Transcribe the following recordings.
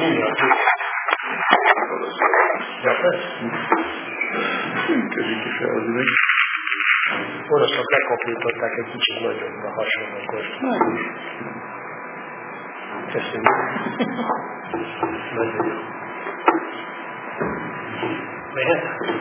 Működik is elvileg. Oroszok lekoplították egy kicsit nagyobbra hasonlókor. Köszönjük. Nagyon jó. Mehet?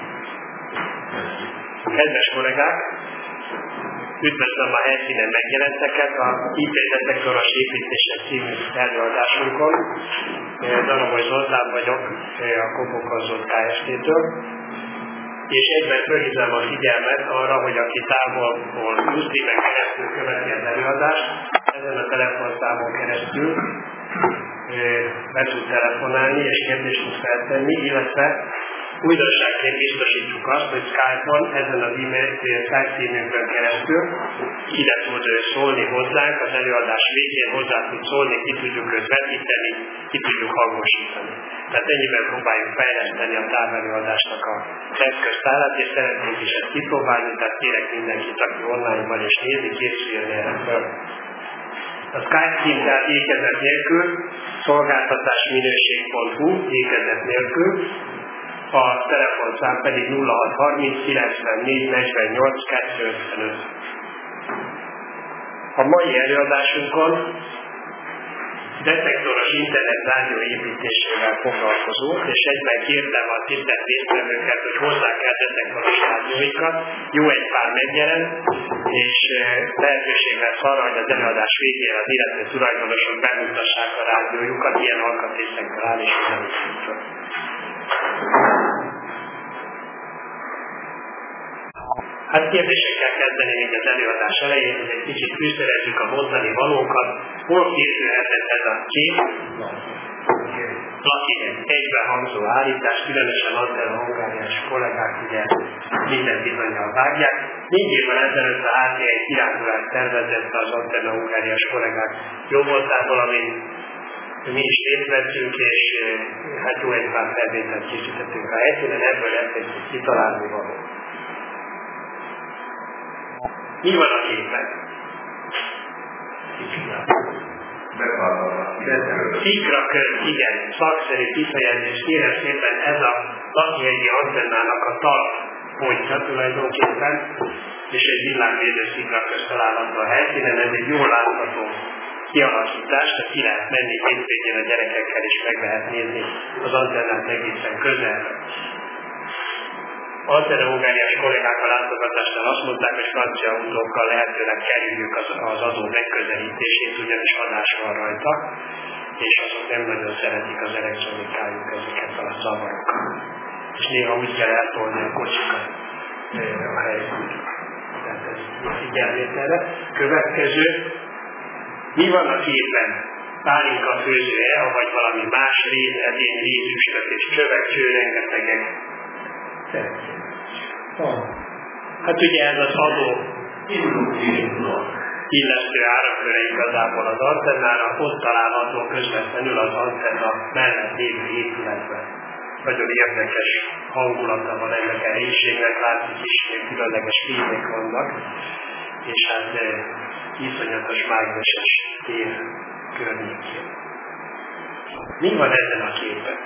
Kedves kollégák! Üdvözlöm a helyszínen megjelenteket a IT-detektoros építések című előadásunkon. Daraboly Zoltán vagyok a Kopokozott Kft-től. És egyben fölhívnám a figyelmet arra, hogy aki távolból Zoom-en keresztül követi az előadást, ezen a telefonszámon keresztül be tud telefonálni és kérdést tud feltenni, illetve újdonságként biztosítjuk azt, hogy Skype-on, ezen az Skype címünkön keresztül ide tud szólni hozzánk, az előadás végén hozzá tud szólni, ki tudjuk őt vetíteni, ki tudjuk hangosítani. Tehát ennyiben próbáljuk fejleszteni a távelőadásnak a eszköztárat, és szeretnénk is ezt kipróbálni, tehát kérek mindenkit, aki online-ban és nézi, készüljön erre föl. A Skype cím tehát ékezet nélkül, szolgáltatásminőség.hu ékezet nélkül, a telefonszám pedig 0630 94 48 255. A mai előadásunkon detektoros internet rádió építésével foglalkozunk, és egyben kértem a tisztelt résztvevőket, hogy hozzák el detektoros rádióikat. Jó egy pár megjelent, és lehetőség lesz arra, hogy az előadás végén az illető tulajdonosok bemutassák a rádiójukat, ilyen alkatrészekkel áll és nem is. Hát kérdésekkel kezdeném így az előadás elején, hogy egy kicsit fűszerezzük a mondani valókat. Hol készülhetett ez a kép? Lakinek egybehangzó állítás, különösen antenna-hungáriás kollégák ugye minden bizonnyal vágják. 4 évvel ezelőtt a HT1 kirándulást tervezett az antenna-hungáriás kollégák jó voltából, amin mi is részt vettünk, és hát jó egy pár felvételt készítettünk a helyszínen, ebből lesz egy kitalálni való. Mi van a képen? Szikrakör, igen, szakszerű kifejezés, kérem szépen ez a lakihegyi antennának a talpontja tulajdonképpen, és egy villámvédő szikrakör található a helyszínen, ez egy jól látható kialakítás, tehát ki lehet menni hétvégén a gyerekekkel, és meg lehet nézni az antennát egészen közelre. Antenna-hungáriás kollégák a látogatásnál azt mondták, hogy francia autókkal lehetőleg kerüljük az adó megközelítését, ugyanis adás van rajta, és azok nem nagyon szeretik az elektronikájuk ezeket a zavarokat. És néha úgy kell eltolni a kocsikat a helyszínre. Tehát ez figyelmételre. Következő. Mi van a képen? Pálinka főzője, vagy valami más edény, rézüstöt és csövekcső, rengetegek. Hát ugye ez az adó illesztő áramköre igazából az antennára, ott található közvetlenül az antenna mellett lévő épületben. Nagyon érdekes hangulata van ennek a helyiségnek, látszik is, hogy különleges fények vannak, és hát iszonyatos mágneses tér környékén. Mi van ezen a képen?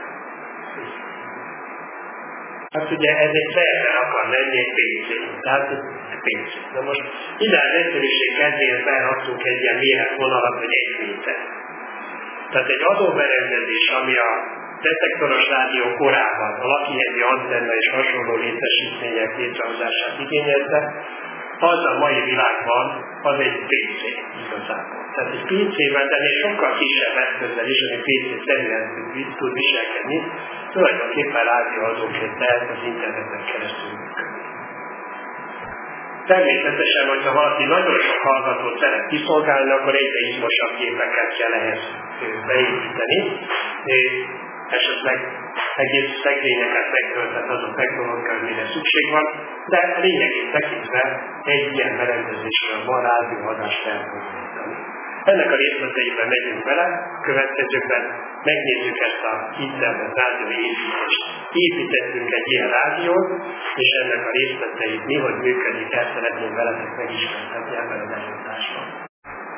Hát ugye ez egy szerver akar lenni, egy PC. Tehát egy PC. Na most ideál egyszerűség kedvéért beraktunk egy ilyen méretvonalat, hogy 1 méter. Tehát egy adóberendezés, ami a detektoros rádió korában a lakihegyi antenna és hasonló létesítmények létrehozását igényelte, az a mai világban az egy PC igazából. Tehát egy PC-ben, de még sokkal kisebb eszközzel is, ami PC-szerűen tud viselkedni, tulajdonképpen rádióadóként lehet az interneten keresztül működni. Természetesen, hogyha valaki nagyon sok hallgatót szeret kiszolgálni, akkor egyre izmosabb képeket kell ehhez beépíteni. Esetleg egész szegvényeket megtöltett azok technológiák, amire szükség van, de lényegét tekintve egy ilyen berendezésről van rádióadást elhozni. Ennek a részleteiben megyünk bele, a következőkben megnézzük ezt a internet rádió építést. Építettünk egy ilyen rádiót, és ennek a részleteit mi, hogy működik, ezt szeretném veletek megismertetni ebben az előadásban.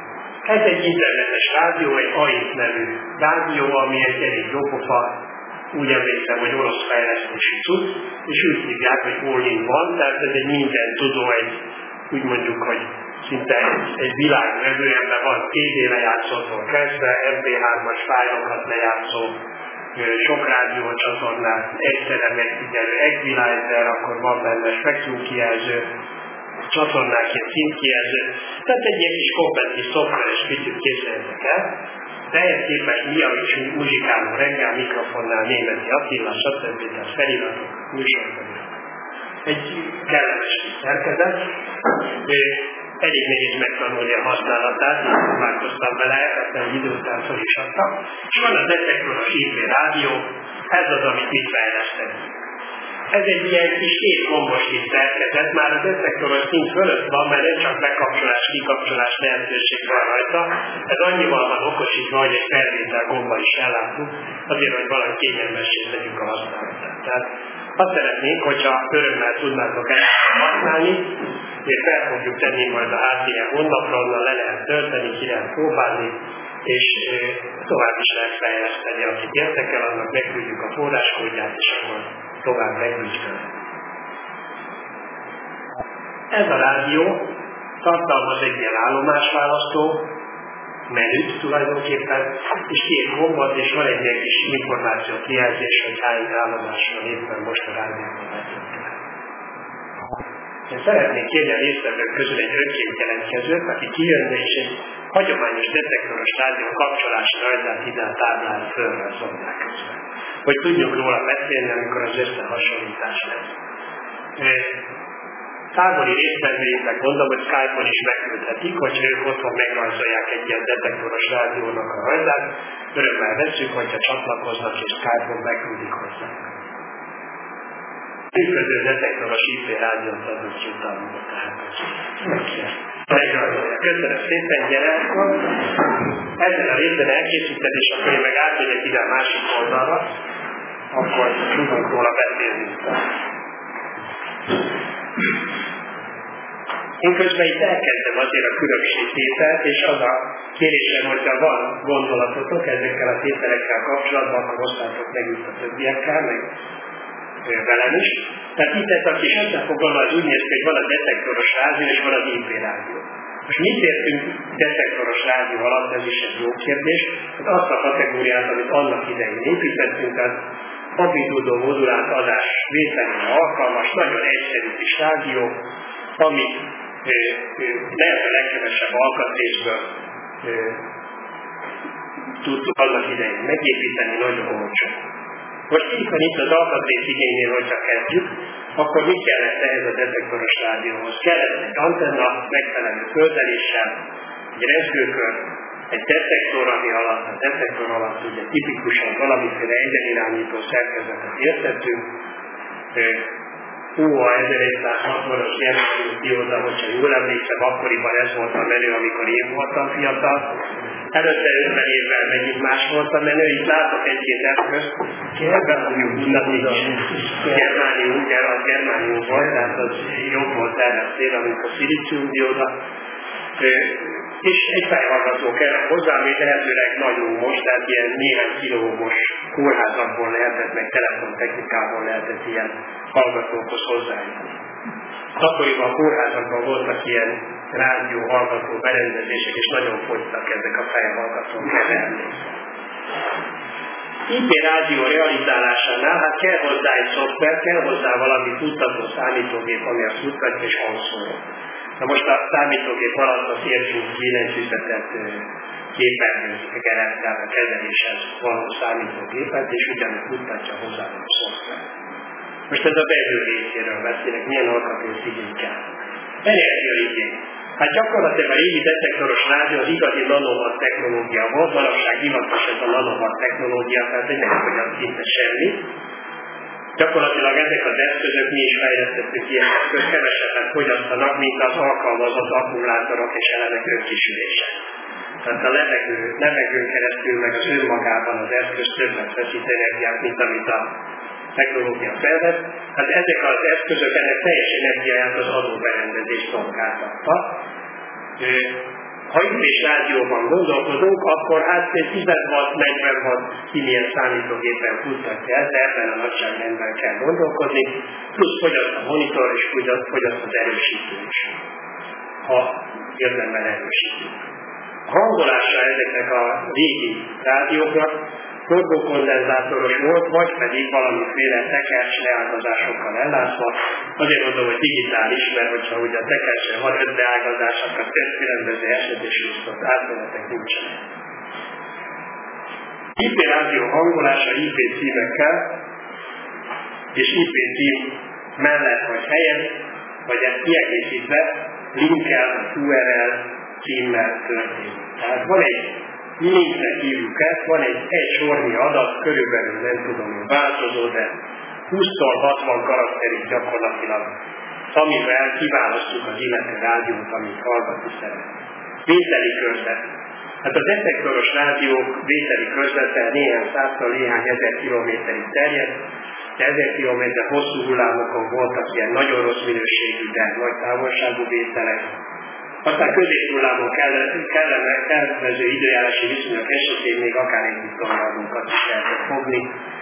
Ez egy internetes rádió, egy AIT nevű rádió, ami egy elég jópofa, úgy emlékszem, hogy orosz fejlesztésű cucc, és úgy hívják, hogy all-in-one, tehát ez egy minden tudó, úgy mondjuk, hogy szinte egy világvevő, ebben van CD lejátszótól kezdve, MP3-as fájlokat lejátszó, sok rádiócsatornát, egyszerre megfigyelő equalizer, akkor van benne spektrumkijelző, csatornáként színkijelző, tehát egy ilyen kis kompetitív szoftveres kütyűt képzeljetek el, de ehhez képest mi, amit muzsikálunk reggel, mikrofonnál, Németi Attila, stb. Tehát feliratok, műsorok. Egy kellemes szerkezet, elég nehéz megtanulni a használatát, próbálkoztam vele, aztán egy idő után fel is adtam. És van a detektoros IP rádió, ez az, amit mit fejleszteni. Ez egy ilyen kis kétgombos kis szerkezet, már a detektoros szint fölött van, mert nem csak bekapcsolás, kikapcsolás lehetőség van rajta, ez annyival van okosítva, hogy egy felvétel gomba is ellátjuk, azért, hogy valami kényelmessé tegyük a használatát. Tehát azt szeretnénk, hogyha örömmel tudnátok ezt használni, és fel fogjuk tenni majd a HTM honlapra, onnan le lehet tölteni, ki lehet próbálni, és tovább is lehet fejleszteni. Akit érdekel, annak megküldjük a forráskódját, és akkor tovább megvizsgálni. Ez a rádió tartalmaz egy ilyen állomásválasztó menüt tulajdonképpen, és két gombot, és van egy ilyen kis információ kijelzés, hogy hány állomás van éppen most a rádióban vezetve. Én szeretnék kérni a résztvevők közül egy önként jelentkezőt, aki kijönne és egy hagyományos detektoros rádió kapcsolási rajzát ide a táblán fölrajzolnák közben. Hogy tudjuk róla beszélni, amikor az összehasonlítás lesz. Távoli résztvevőinknek mondom, hogy Skype-on is megküldhetik, hogyha ők otthon megrajzolják egy ilyen detektoros rádiónak a rajzát, örömmel veszünk, hogyha csatlakoznak és Skype-on megküldik hozzá. Működő detektoros IP rádiót adott jutalmul, tehát megrajzolják. Köszönöm szépen, gyere akkor! Ezen a részben elkészíted, és akkor én meg átmegyek ide a másik oldalra, akkor tudunk róla beszélni. Én közben itt elkezdem azért a különbségtételt, és az a kérésem, hogyha van gondolatotok ezekkel a tételekkel kapcsolatban, akkor hozzátok meg itt a többiekkel, meg velem is. Tehát itt ez a kis összefoglalva az úgy néz ki, hogy van a detektoros rádió, és van az IP rádió. Most mit értünk detektoros rádió alatt, ez is egy jó kérdés. Hát azt a kategóriát, amit annak idején építettünk, az amplitúdó modulált adás vételére alkalmas, nagyon egyszerű kis rádió, amit lehet a legkevesebb alkatrészből tudtuk annak idején megépíteni, nagyon olcsó. Most itt az alkatrész igénynél, hogyha kezdjük, akkor mit kellett ehhez a detektoros rádióhoz? Kellett egy antenna, megfelelő földeléssel, egy rezgőkör, egy detektor, ami alatt, a detektor alatt ugye tipikusan valamiféle egyenirányító szerkezetet értettünk, UA 1160-as jelentő dióda, hogyha jól emlékszem, akkoriban ez volt a menő, amikor én voltam fiatal. Előtte 50 évvel megint más volt a menő, itt látok egy-két eszközt, be fogjuk mutatni a germánium volt, tehát az jobb volt erre szél, amikor szilícium dióda. És egy fejhallgató kell hozzá, ami lehetőleg nagy ómos, tehát ilyen néhány kilómos kórházakból lehetett, meg telefontechnikából lehetett ilyen hallgatókhoz hozzájutni. Akkoriban a kórházakban voltak ilyen rádió hallgató berendezések, és nagyon fogytak ezek a fejhallgatók. IP rádió realizálásánál, hát kell hozzá egy szoftver, kell hozzá valami futtató számítógép, ami azt futtatja és hangszóró. Na most a számítógép alatt az értsünk billentyűzetet képernyőzgeret, tehát a kezeléshez való számítógépet, és ugyanúgy mutatja hozzá a szoftver. Most ez a belül részéről beszélek, milyen alkatrész igény kell. Energiaigény. Hát gyakorlatilag a régi detektoros rádió az igazi nanowatt technológia volt, manapság divatos ez a nanowatt technológia, tehát nem fogyat szinte semmi. Gyakorlatilag ezek az eszközök, mi is fejlesztettük ilyen eszköz, kevesebbet fogyasztanak, mint az alkalmazott akkumulátorok és elemek önkisülése. Tehát a levegőn keresztül meg az önmagában az eszköz többet veszít energiát, mint amit a technológia felvesz. Hát ezek az eszközök ennek teljes energiáját az adóberendezés szolgáltatta. Ha IP-s rádióban gondolkodunk, akkor hát 10 watt, 40 watt ki milyen számítógépen futtatja ezt, de ebben a nagyságrendben kell gondolkodni, plusz fogyaszt a monitor és fogyaszt az erősítő is, ha érdemben erősítünk. A hangolása ezeknek a régi rádióknak forgókondenzátoros volt, vagy pedig valamiféle tekercs leágazásokkal ellátva. Azért mondom, hogy digitális, mert hogyha ugye a tekercsre van 5 leágazás, akkor 5 különböző eset és viszont átmenetek nincsenek. IP rádió hangolása IP címekkel és IP cím mellett vagy helyett, vagy ezt kiegészítve linkkel, URL címmel történik. Tehát van egy linknek hívjuk ezt, van egy sornyi adat, körülbelül nem tudom, hogy változó, de 20-tól 60 karakterig gyakorlatilag, amivel kiválasztjuk az illető rádiót, amit hallgatni szeretnénk. Vételi körzet. Hát az effektoros rádiók vételi körzete néhány száztal, néhány ezer kilométerig terjed, de 1000 kilométer hosszú hullámokon voltak ilyen nagyon rossz minőségű, de nagy távolságú vételek. Aztán középhullámon kedvező időjárási viszonyok esetén még akár egy tornádókat is lehetett fogni,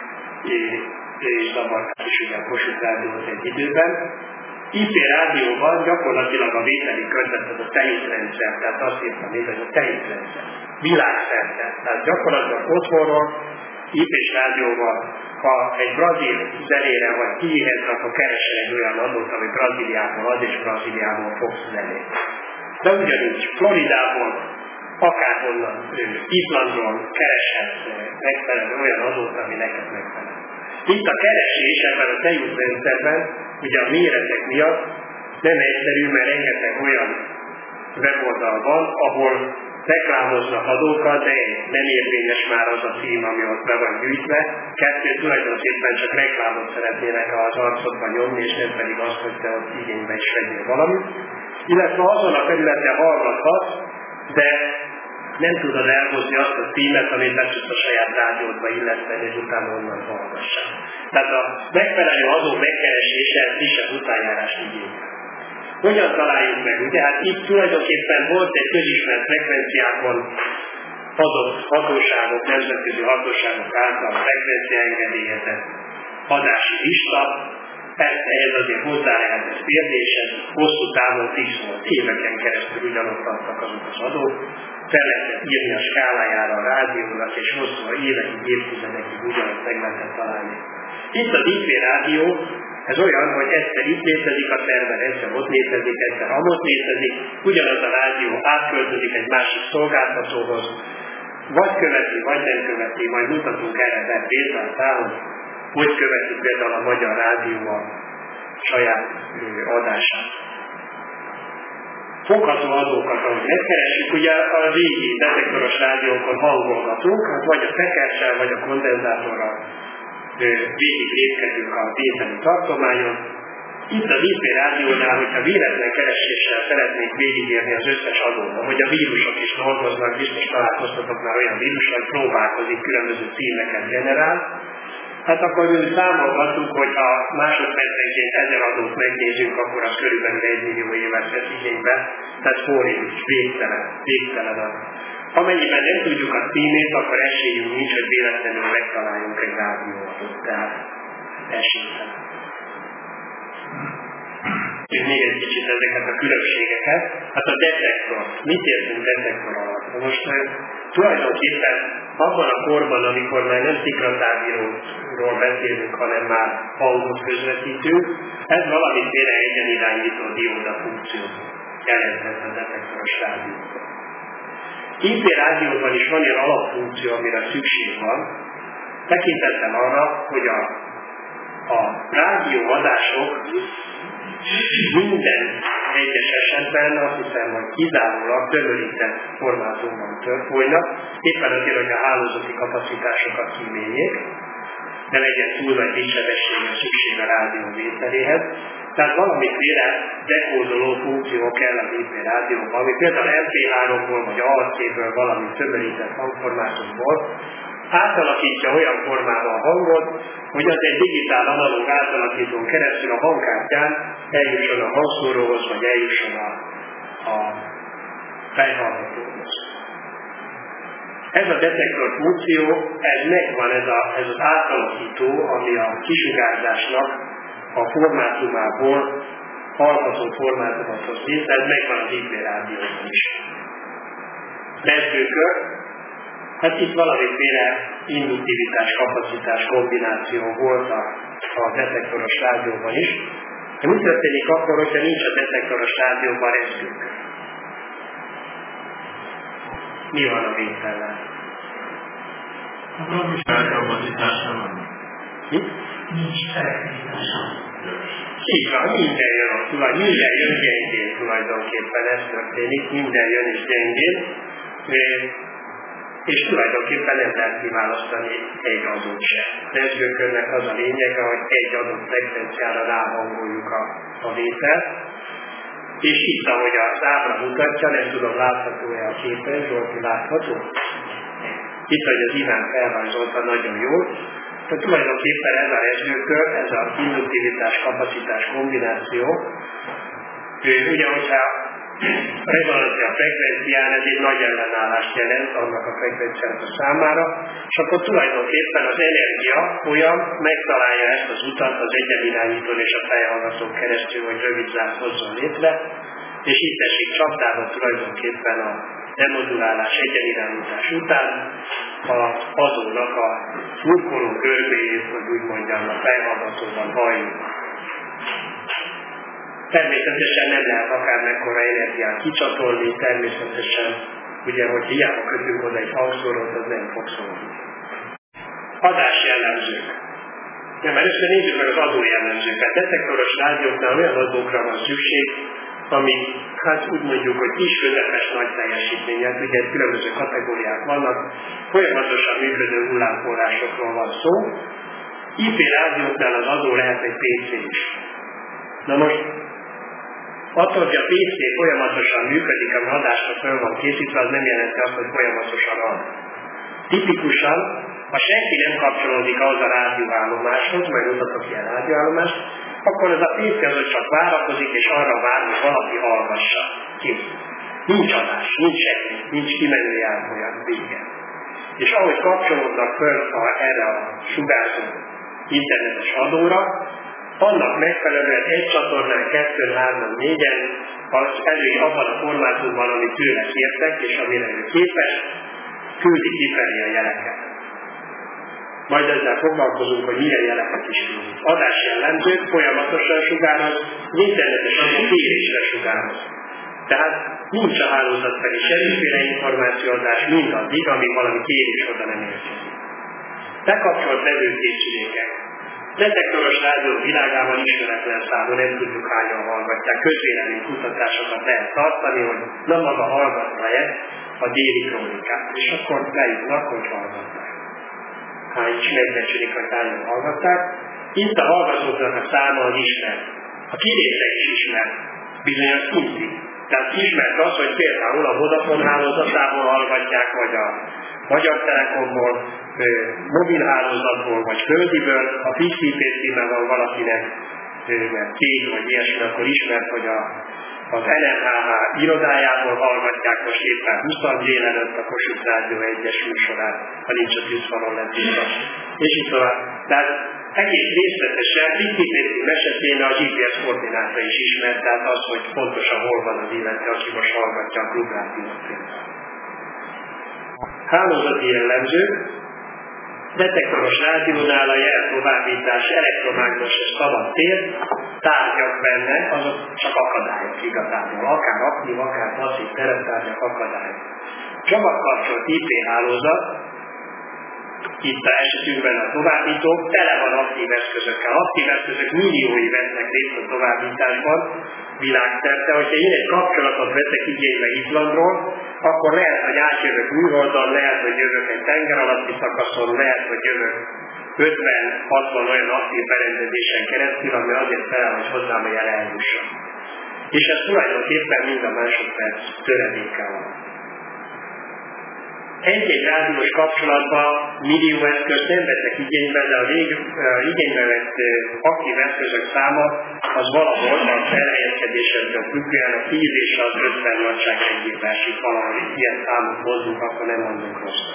és zavarták is ugye a Kossuth rádiót egy időben. IP rádióban gyakorlatilag a vételi körzet az a tejútrendszer, tehát azt írtam még, hogy a tejútrendszer, világszerte. Tehát gyakorlatilag otthonról IP-s rádióval, ha egy brazil zenére vagy kiéhez, akkor keresel egy olyan adót, ami Brazíliából ad, és Brazíliából fogsz zenét. De ugyanígy Floridából, akárhonnan, Izlandról kereshetsz megfelelő olyan adót, ami neked megfelel. Itt a keresés ebben a tejútrendszerben, ugye a méretek miatt nem egyszerű, mert rengeteg olyan weboldal van, ahol reklámoznak adókat, de nem érvényes már az a cím, ami ott be van gyűjtve. Kettő tulajdonképpen csak reklámot szeretnének az arcodba nyomni, és nem pedig azt, hogy te ott igénybe is vegyél valamit. Illetve azon a területen hallgathatsz, de nem tudod elhozni azt a címet, amit be tudsz a saját rádiódba illeszteni, és utána onnan hallgassál. Tehát a megfelelő adó megkeresése frissebb utánjárás igényel. Hogyan találjuk meg? Ugye hát itt tulajdonképpen volt egy közismert frekvenciákon adott hatóságok, nemzetközi hatóságok által frekvenciaengedélyezett adási lista. Persze ez azért hozzá lehetett kérdésen, hosszú távon fix volt, éveken keresztül ugyanott adtak azok az adók, fel lehetett írni a skálájára a rádiónak, és hosszú évekig, évtizedekig ugyanazt meg lehetett találni. Itt az IP rádió, ez olyan, hogy egyszer itt létezik a szerver, egyszer ott létezik, egyszer amott létezik, ugyanaz a rádió átköltözik egy másik szolgáltatóhoz, vagy követi, vagy nem követi, majd mutatunk erre példát, hogy követi például a Magyar Rádió a saját adását. Fogható adókat, ahogy megkeressük, ugye a régi detektoros rádiókon hangolgatunk, hát vagy a tekercsel, vagy a kondenzátorral végig lépkedünk a vételi tartományon. Itt az IP rádiónál, hogyha véletlen kereséssel szeretnénk végigérni az összes adóban, hogy a vírusok is dolgoznak, biztos találkoztatok már olyan vírusra, hogy próbálkozik, különböző címeket generál, hát akkor mi számolgatunk, hogy ha másodpercenként 1000 adót megnézünk, akkor az körülbelül 1 millió évet vesz igénybe, tehát forint, végtelen az. Amennyiben nem tudjuk a címét, akkor esélyünk nincs, hogy véletlenül megtaláljunk egy rádióadót, tehát esélytelen. Még egy kicsit ezeket a különbségeket. Hát a detektor. Mit értünk detektor alatt? Most tulajdonképpen abban a korban, amikor már nem szikratávíróról beszélünk, hanem már hangot közvetítünk, ez valamiféle egyenirányító dióda funkció jelentett a detektoros rádióban. IP rádióban is van ilyen alapfunkció, amire szükség van, tekintettel arra, hogy a rádióadások minden egyes esetben azt hiszem, hogy kizárólag tömörített formátumban folynak, éppen azért, hogy a hálózati kapacitásokat kíméljék, ne legyen túl nagy vízsebességre szükség a rádió vételéhez. Tehát valamiféle dekódoló funkció kell az IP rádióban, ami például MP3-ból vagy AAC-ből valami tömörített hangformátumból átalakítja olyan formában a hangot, hogy az egy digitál analóg átalakítón keresztül a hangkártyán eljusson a hangszóróhoz, vagy eljusson a fejhallgatóhoz. Ez a detektor funkció, ez megvan, ez az átalakító, ami a kisugárzásnak a formátumából hallható formátumot hoz létre, ez megvan az IP rádióban is. Rezgőkör, hát itt valamiféle induktivitás, kapacitás kombináció volt a detektoros rádióban is. De mi történik akkor, hogyha nincs a detektoros rádióban rezgőkör? Mi van a vétellel? Akkor is felkapacitása van. Mit? Nincs felkapacitása. Így van, minden jön gyengén tulajdonképpen, ez történik, minden jön is gyengén, és tulajdonképpen nem lehet kiválasztani egy adott se. Rezgőkörnek az a lényege, hogy egy adott frekvenciára ráhangoljuk a vételt, és itt, ahogy az ábra mutatja, nem tudom, látható-e a képen, Zsolti, látható? Itt, hogy az Iván felrajzolta nagyon jól. Tehát tulajdonképpen ez a rezgőkör, ez az induktivitás, kapacitás kombináció, ugye, hogyha a rezonancia frekvencián ez egy nagy ellenállást jelent annak a frekvenciának a számára, és akkor tulajdonképpen az energia folyam megtalálja ezt az utat az egyenirányítón és a fejhallgatón keresztül, hogy rövid zárt hozzon létre, és itt esik csapdába tulajdonképpen a demodulálás, egyenirányítás után az azónak a szurkoló görbéjét, hogy úgy mondjam, a fejhallgatóban halljuk. Természetesen nem lehet akár mekkora energiát kicsatolni, természetesen, ugye, hogy hiába kötünk oda egy hangszórót, az nem fog szólni. Adásjellemzők. Nem, először nézzük meg az adójellemzőket. Detektoros rádióknál olyan adókra van szükség, ami, hát úgy mondjuk, hogy kis, közepes, nagy teljesítmények, ugye különböző kategóriák vannak, folyamatosan működő hullámforrásokról van szó. IP rádióknál az adó lehet egy PC is. Na most, attól, hogy a PC folyamatosan működik, ami adásra föl van készítve, az nem jelenti azt, hogy folyamatosan ad. Tipikusan, ha senki nem kapcsolódik ahhoz a rádióállomáshoz, majd mutatok ilyen rádióállomást, akkor ez a PC az csak várakozik, és arra vár, hogy valaki hallgassa. Kész. Nincs adás, nincs semmi, nincs kimenő járfolyam, vége. És ahogy kapcsolódnak föl erre a sugárzó internetes adóra, annak megfelelően egy csatornán, 2, 3, 4-en, az elő abban a formátumban, amit tőle kértek, és amire ő képes, küldi kifelé a jeleket. Majd ezzel foglalkozunk, hogy milyen jeleket is küldi. Adásjellemzők folyamatosan sugároz, az internetes adó kérésre sugároz. Tehát nincs a hálózat felé semmiféle információadás mindaddig, amíg valami kérés oda nem érkezik. Bekapcsolt vezőkészülékek. Detektoros rádió világában ismeretlen számú, nem tudjuk hányan hallgatják. Közvélemény kutatásokat lehet tartani, hogy na maga hallgatta-e a déli krónikát, és akkor beírnak, hogy hallgatták. Hány is megbecsülik, hogy hányan hallgatták. Itt a hallgatóknak a száma az ismert. A kivétel is ismert, bizonyos szintig. Tehát ismert az, hogy például a Vodafone hálózatából hallgatják, vagy a Magyar Telekomból, mobilhálózatból, vagy földiből, a fix IP címmel van valakinek cég, vagy ilyesmi, akkor ismert, hogy az NMHH irodájából hallgatják most éppen 20 délelőtt a Kossuth Rádió 1-es műsorát, ha nincs a tűzfalon letűzve. És így tovább. Tehát egész részletesen, fix IP cím esetén a GPS koordináta is ismert, tehát az, hogy pontosan hol van az illető, aki most hallgatja a klubrádiót például. Hálózati jellemzők, detektoros rádiónál a jeltovábbítás elektromágneses szabad tér, tárgyak benne, azok csak akadályok igazából, akár aktív, akár passzív tereptárgyak akadályok. Csomagkapcsolt IP hálózat, itt a esetünkben a továbbítók, tele van aktív eszközökkel. Aktív eszközök milliói vesznek részt a továbbításban, világszerte, hogyha én egy kapcsolatot veszek igénybe Izlandról, akkor lehet, hogy átjövök műholdon, lehet, hogy jövök egy tenger alatti szakaszon, lehet, hogy jövök 50-60 olyan aktív berendezésen keresztül, ami azért felel, hogy hozzám a jel eljusson. És ez tulajdonképpen mind a másodperc töredéke van. egy-egy rádiós kapcsolatban millió eszközt nem veszek igénybe, de az igénybe vett aktív eszközök száma az valahol a felhelyezkedésektől függően a 10 és az 50 nagyságrendjében valahol ilyen számot hozzunk, akkor nem mondunk rosszat.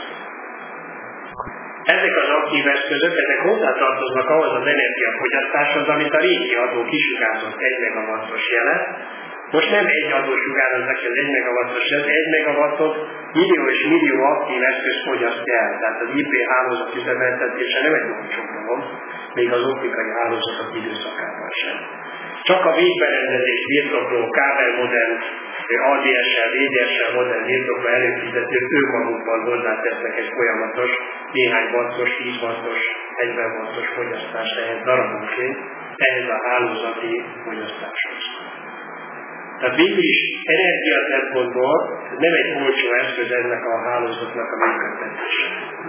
Ezek az aktív eszközök, ezek hozzátartoznak ahhoz az energiafogyasztáshoz, amit a régi adó kisugárzott 1 megawattos jelet. Most nem egy adó sugároz neki az 1 megawattos jelet, 1 megawattot millió és millió aktív eszköz fogyasztja el. Tehát az IP hálózat üzemeltetése nem egy olcsó dolog, még az optikai hálózatok időszakában sem. Csak a végberendezés birtokló, kábelmodell, ADSL, VDSL modell birtokló előfizetők ők magukban hozzátesznek egy folyamatos, néhány wattos, 10 wattos, 40 wattos fogyasztást ehhez darabonként, ehhez a hálózati fogyasztáshoz. Tehát végül is energia szempontból nem egy olcsó eszköz ennek a hálózatnak a működtetése.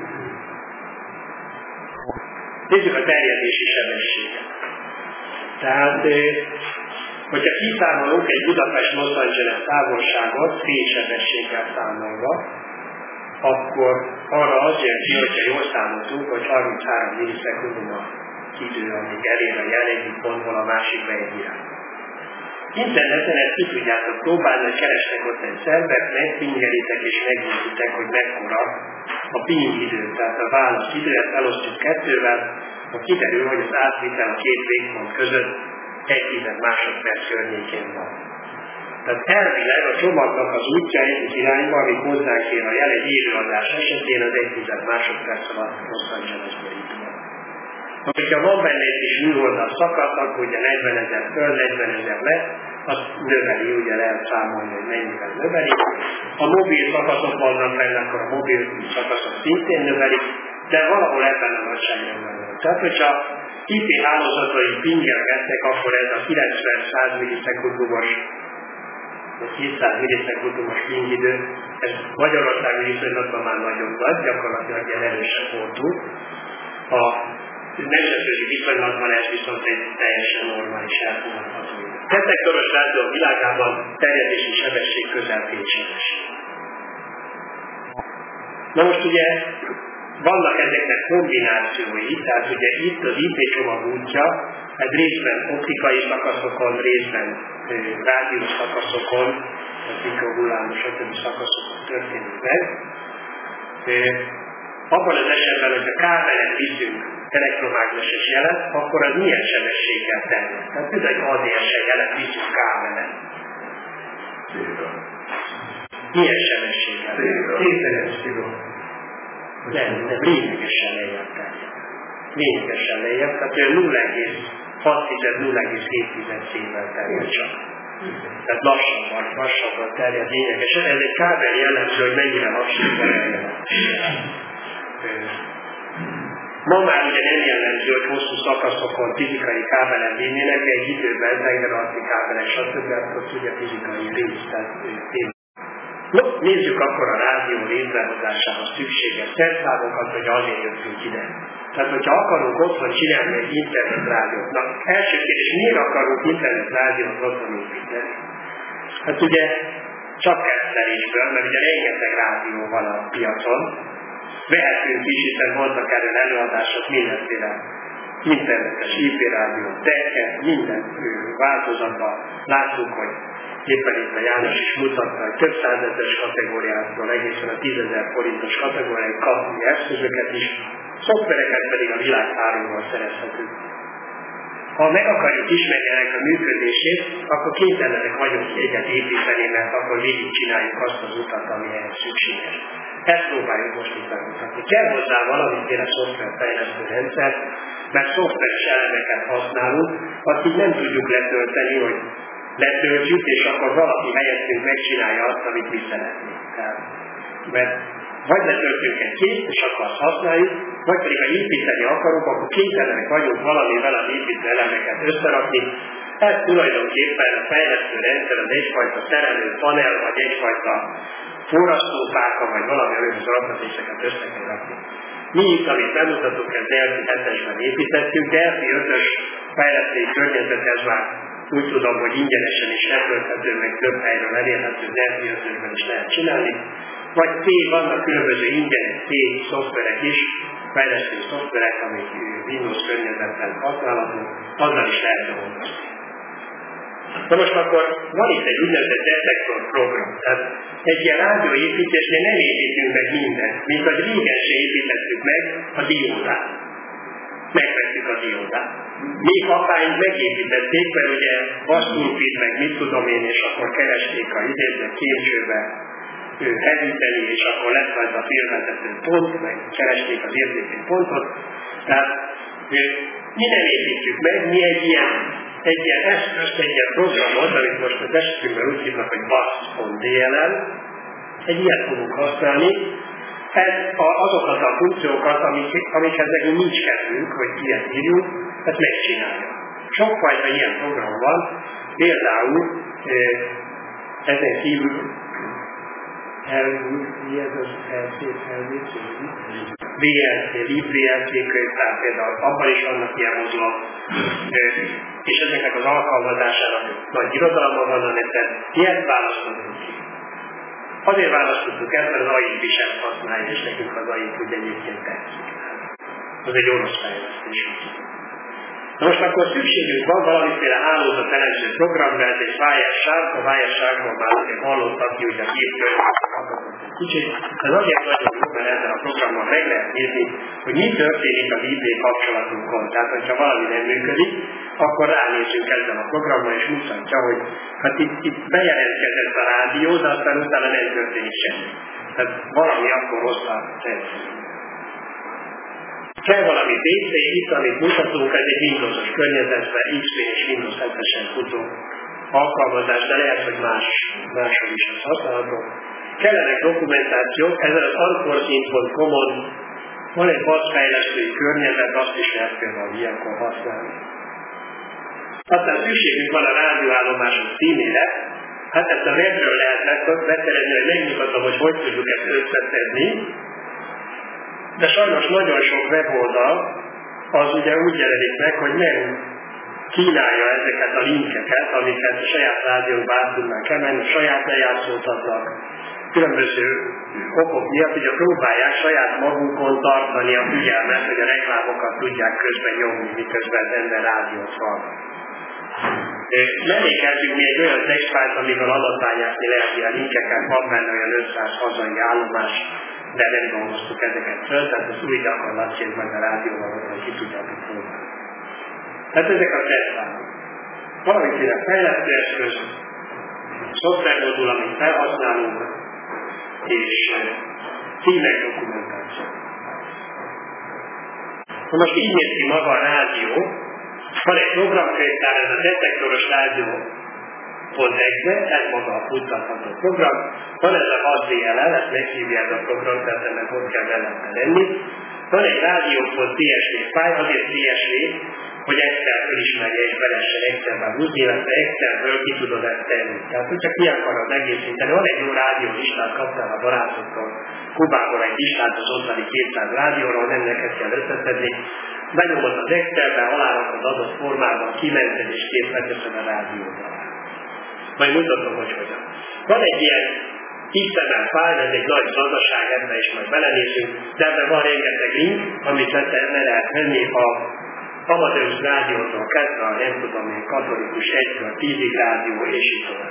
Nézzük a terjedési sebességet. Tehát, hogyha kiszámolunk egy Budapest-Los Angeles távolságot félsebességgel számolva, akkor arra az jön ki, hogyha jól számoltunk, hogy 33 millisekundum a idő, amíg elér a jel egyik pontból a másikba egy irányba. Interneten ezt ki tudjátok próbálni, hogy kerestek ott egy szervert, megpingelitek és megnézitek, hogy mekkora a ping idő, tehát a válasz időt elosztjuk 2-vel, akkor kiderül, hogy az átvitel a 2 végpont között 1 másodperc környékén van. Tehát elvileg a csomagnak az útja egyik irányba, amíg hozzánk ér a jel egy élőadás esetén az 1 másodperc alatt Los Angelesből indul. Hogyha van benne egy kis műholdas szakasz, akkor ugye 40 000 föl, 40 000 le, azt növeli, ugye lehet számolni, hogy mennyivel növeli. Ha mobil szakaszok vannak benne, akkor a mobil szakaszok szintén növelik, de valahol ebben a nagyságrendben van. Tehát, hogyha IP hálózatai pingelgetnek, akkor ez a 90-100 millisekundumos, vagy 200 millisekundumos pingidő, ez Magyarországi viszonylatban már nagyon nagy, gyakorlatilag ilyen erősen fordul. A nemzetközi viszonylatban ez viszont egy teljesen normális elfogadható. Detektoros rádió világában terjedési sebesség közel 2 sebesség. Na most ugye vannak ezeknek kombinációi, tehát ugye itt az IP csomag útja, ez részben optikai szakaszokon, részben rádiós szakaszokon, tehát mikrohullámos, stb. Szakaszokon történik meg. Abban az esetben, hogyha kábelen viszünk elektromágneses jelet, akkor az milyen sebességgel terjed. Tehát például egy ADSL jelet viszünk kábelen. Milyen sebességgel? 2,5 kg. Nem, lényegesen lejjebb terjed. Lényegesen lejjebb, tehát olyan 0,6-0,7 C-vel terjed csak. Tehát lassabban terjed lényegesen. Ez egy kábel jellemző, hogy mennyire lassan terjed. Ma már ugye nem jellemző, hogy hosszú szakaszokon fizikai kábelen vinnének, egy időben tengeralatti kábelek, stb. Ott ugye fizikai rész. No, nézzük akkor a rádió létrehozásához szükséges szerszámokat, hogy azért jöttünk ide. Tehát, hogyha akarunk otthon csinálni egy internetrádiót, na első kérdés, miért akarunk internetrádiót otthon építeni? Hát ugye csak keresztelésből, mert ugye rengeteg rádió van a piacon, vehetünk is, hiszen voltak erről előadások mindenféle internetes IP rádió, teket, minden változatban látjuk, hogy éppen itt a János is mutatta, hogy több százezeres kategóriától egészen a 10 000 forintos kategóriáig kapni eszközöket is, szoftvereket pedig a világhálóról szerezhetünk. Ha meg akarjuk ismerni ennek a működését, akkor kénytelenek vagyunk egyet építeni, mert akkor végigcsináljuk azt az utat, ami ehhez szükséges. Ezt próbáljuk most itt megmutatni. Kell hozzá valamiféle szoftverfejlesztő rendszer, mert szoftveres elemeket használunk, azt így nem tudjuk letölteni, hogy letöltjük, és akkor valaki helyettünk megcsinálja azt, amit mi szeretnénk. Mert vagy letöltünk egy képet, és akkor azt használjuk, vagy pedig ha építeni akarunk, akkor kénytelenek vagyunk valamivel az építő elemeket összerakni. Ez tulajdonképpen a fejlesztő rendszer az egyfajta szerelő panel, vagy egyfajta forrasztópálka, vagy valami olyan alkatrészeket össze kell rakni. Mi itt, amit bemutatunk, ez Delphi 7-esben építettük, Delphi 5-ös fejlesztői környezethez már úgy tudom, hogy ingyenesen is letölthető, meg több helyről elérhető, Delphi 5-ösben is lehet csinálni. vagy C, vannak különböző ingyenes C szoftverek is, fejlesztő szoftverek, amik Windows környezetben használhatók, azzal is lehet dolgozni. Na most akkor van itt egy úgynevezett detektor program. Tehát egy ilyen rádióépítésnél nem építünk meg mindent, mint hogy régen se építettük meg a diódát. Megvettük a diódát. Még apáink megépítették, mert ugye vasszulfit, meg mit tudom én, és akkor keresték a idézet kémcsőbe hevíteni, és akkor lett majd a filmvezető pont, meg keresték az érzékeny pontot. Tehát mi nem építjük meg, mi egy ilyen eszközt, egy ilyen programot, amit most az esetünkben úgy hívnak, hogy BAS.dll, egy ilyet fogunk használni. Azokat a funkciókat, amikhez nekünk nincs kedvünk, hogy ilyet írjunk, ezt megcsinálja. Sokfajta ilyen program van, például ezen kívül VLC, LibVLC könyvtár például, abban is vannak ilyen mozgók, és ezeknek az alkalmazásának nagy irodalomban van a neten, ilyet választottunk ki. Azért választottuk ezt, mert az AI-t is ezt használja, és nekünk az AI-t úgy egyébként tetszik. Az egy orosz fejlesztés. Na most akkor szükségünk van valamiféle hálózat elemző programra, ez egy Wireshark, a Wiresharkról már azért hallottak ki, hogy a képről kicsit. Ez azért nagyon jó, mert ezzel a programmal meg lehet nézni, hogy mi történik az IP kapcsolatunkon. Tehát, hogyha valami nem működik, akkor ránézünk ezzel a programmal, és mutatja, hogy hát itt bejelentkezett a rádió, de aztán utána nem történik semmi. Tehát valami akkor hozzá tetszik. Kell valami PC, itt amit mutatunk, ez egy Windows-os környezetben, XP és Windows 7-esen futó alkalmazás, de lehet, hogy máshol is ez használható. Kellenek dokumentációk, ezen az unforeseen.com-on van egy BAS fejlesztői környezet, azt is lehet például ilyenkor használni. Aztán szükségünk van a rádióállomások címére, hát ezt a webről lehet beszerezni, hogy megmutatom, hogy tudjuk ezt összeszedni. De sajnos nagyon sok weboldal az ugye úgy jelenik meg, hogy nem kínálja ezeket a linkeket, amiket a saját rádiónkba át tudnánk emelni, saját lejátszót adnak. Különböző okok miatt ugye próbálják saját magunkon tartani a figyelmet, hogy a reklámokat tudják közben nyomni, miközben az ember rádiót hallgat. Mellékeltünk még egy olyan textfájlt, amivel adatványászni lehet ilyen linkeket, van benne olyan 500 hazai állomás, de nem dolgoztuk ezeket föl, tehát az új gyakorlatként majd a rádióval, hogy ki tudjátok próbálni. Tehát ezek a tesztvállal. Valamiféle fejlesztő eszköz, szoftvermodul, amit felhasználunk, és címek dokumentáció. Most így néz ki maga a rádió. Van egy programkönyvtár, ez a detektoros rádió.exe, ez maga a futtatható program. Van ez a HDLL, ezt meghívja ez a program, tehát ennek ott kell mellette lenni. Van egy rádió.tsv fájl, azért TSV, hogy Excel fölismerje és belessen Excelben húzni, illetve Excelből ki tudod ezt tenni. Tehát, hogyha ki akarod egészíteni, van egy jó rádió listát, kaptál a barátoktól, Kubából egy listát az ottani 200 rádióról, nem neked kell összeszedni. Benyomod az Excelbe, alárakod adott formában, kimented és készíteszed a rádióra. Majd mutatom, hogy hogyan. Van egy ilyen XML fájl, ez egy nagy gazdaság, ebbe is majd belenézünk, de ebben van rengeteg link, amit le lehet venni a amatőrös rádiótól kezdve, nem tudom én, katolikus 1-től 10-ig rádió, és így tovább.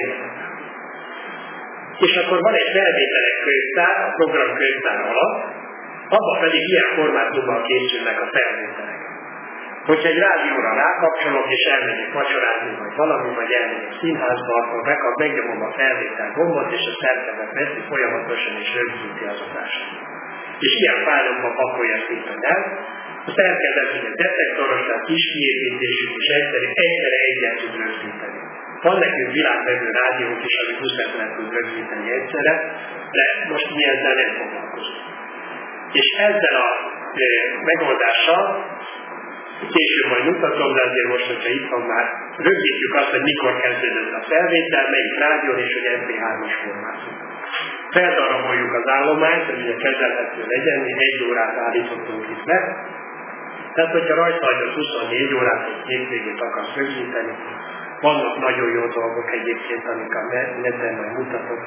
És akkor van egy felvételek könyvtár, a program könyvtár alatt, abban pedig ilyen formátumban készülnek a felvételek. Hogyha egy rádióra rákapcsolok, és elmegyek vacsorázni, vagy valami, vagy elmegyek színházba, akkor megnyomom a felvétel gombot, és a szerkevet veszi folyamatosan, és rögzíti az adást. És ilyen fájlokban pakolja szépen el. A szerkezet ugye detektoros, tehát kis kiépítésű, és egyszerre egyet tud rögzíteni. Van nekünk világbevő rádiók is, amit 20 ezeret tud rögzíteni egyszerre, de most mi ezzel nem foglalkozunk. És ezzel a megoldással, később majd mutatom, de azért most, hogyha itt van már, rögzítjük azt, hogy mikor kezdődött a felvétel, melyik rádión, és hogy MP3-as formátum. Feldaraboljuk az állományt, hogy ugye kezelhető legyen, mi 1 órát állítottunk itt le. Tehát, hogyha rajta vagy az 24 órát, egy hétvégét akarsz rögzíteni, vannak nagyon jó dolgok egyébként, amik a neten majd mutatok,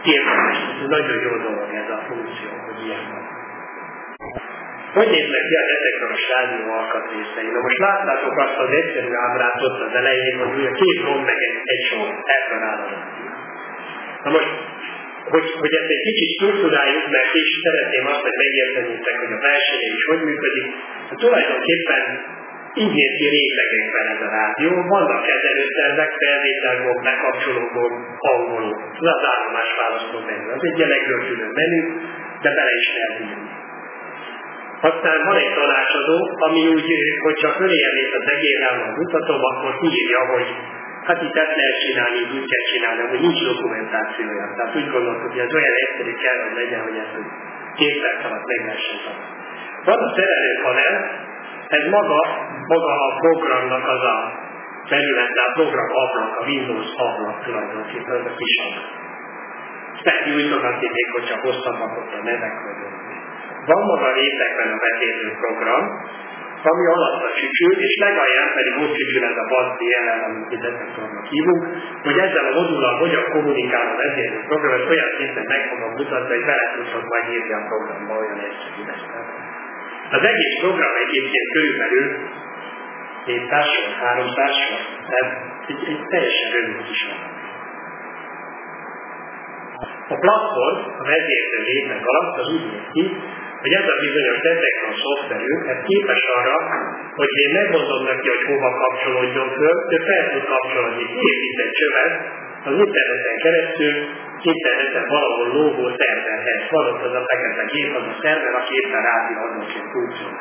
Érdemes, ez nagyon jó dolog ez a funkció, hogy ilyen van. Hogy néznek ki a detektoros rádió alkatrészei? Na most láttátok azt az egyszerű ábrát ott az elején, hogy a két gomb meg egy sor, ebben áll a rádió. Na most, hogy ezt egy kicsit struktúráljuk, mert is szeretném azt, hogy megértenétek, hogy a versenye is hogy működik, de tulajdonképpen így néz ki rétegekben ez a rádió. Vannak kezelőszervek, felvételgomb, bekapcsológomb, hangoló. Ez az állomásválasztó menü. Az egy elegörülő menü, de bele is lehet írni. Aztán van egy tanácsadó, ami úgy, hogyha föléjem és az egérrel mutatom, akkor írja, hogy hát itt ezt lehet csinálni, úgy kell csinálni, hogy nincs dokumentációja. Tehát úgy gondoltuk, hogy ez olyan egyszerű kell, hogy legyen, hogy ezt 2 perc alatt meg lehessen tanulni. Van a szerelőpanel, ez maga a programnak az a felülete, a program ablak, a Windows ablak tulajdonképpen, ez a kis ablak. Megnyújtogatni még, hogyha hosszabbak ott a nevek vagyok. Van maga a rétegben a vezérlő program, ami alatt a csücsül, és legalján pedig úgy csücsül ez a BASDI jelen, amit mi detektornak hívunk, hogy ezzel a modullal hogyan kommunikál a vezérlő program, és olyan szinten meg fogom mutatni, hogy bele tudod majd írni a programba, olyan egyszerű lesz. Az egész program egyébként körülbelül 200 sor, 300 sor, tehát egy teljesen rövid kis van. A platform, a vezérlő réteg alatt az úgy néz ki, hogy ez a bizonyos detektor szoftverünk, ez képes arra, hogy én megmondom neki, hogy hova kapcsolódjon föl, ő fel tud kapcsolódni, épít egy csövet az interneten keresztül, interneten valahol lógó szerverhez. Van ott az a fekete gép, az a szerver, aki éppen rádi adnokként funkciót.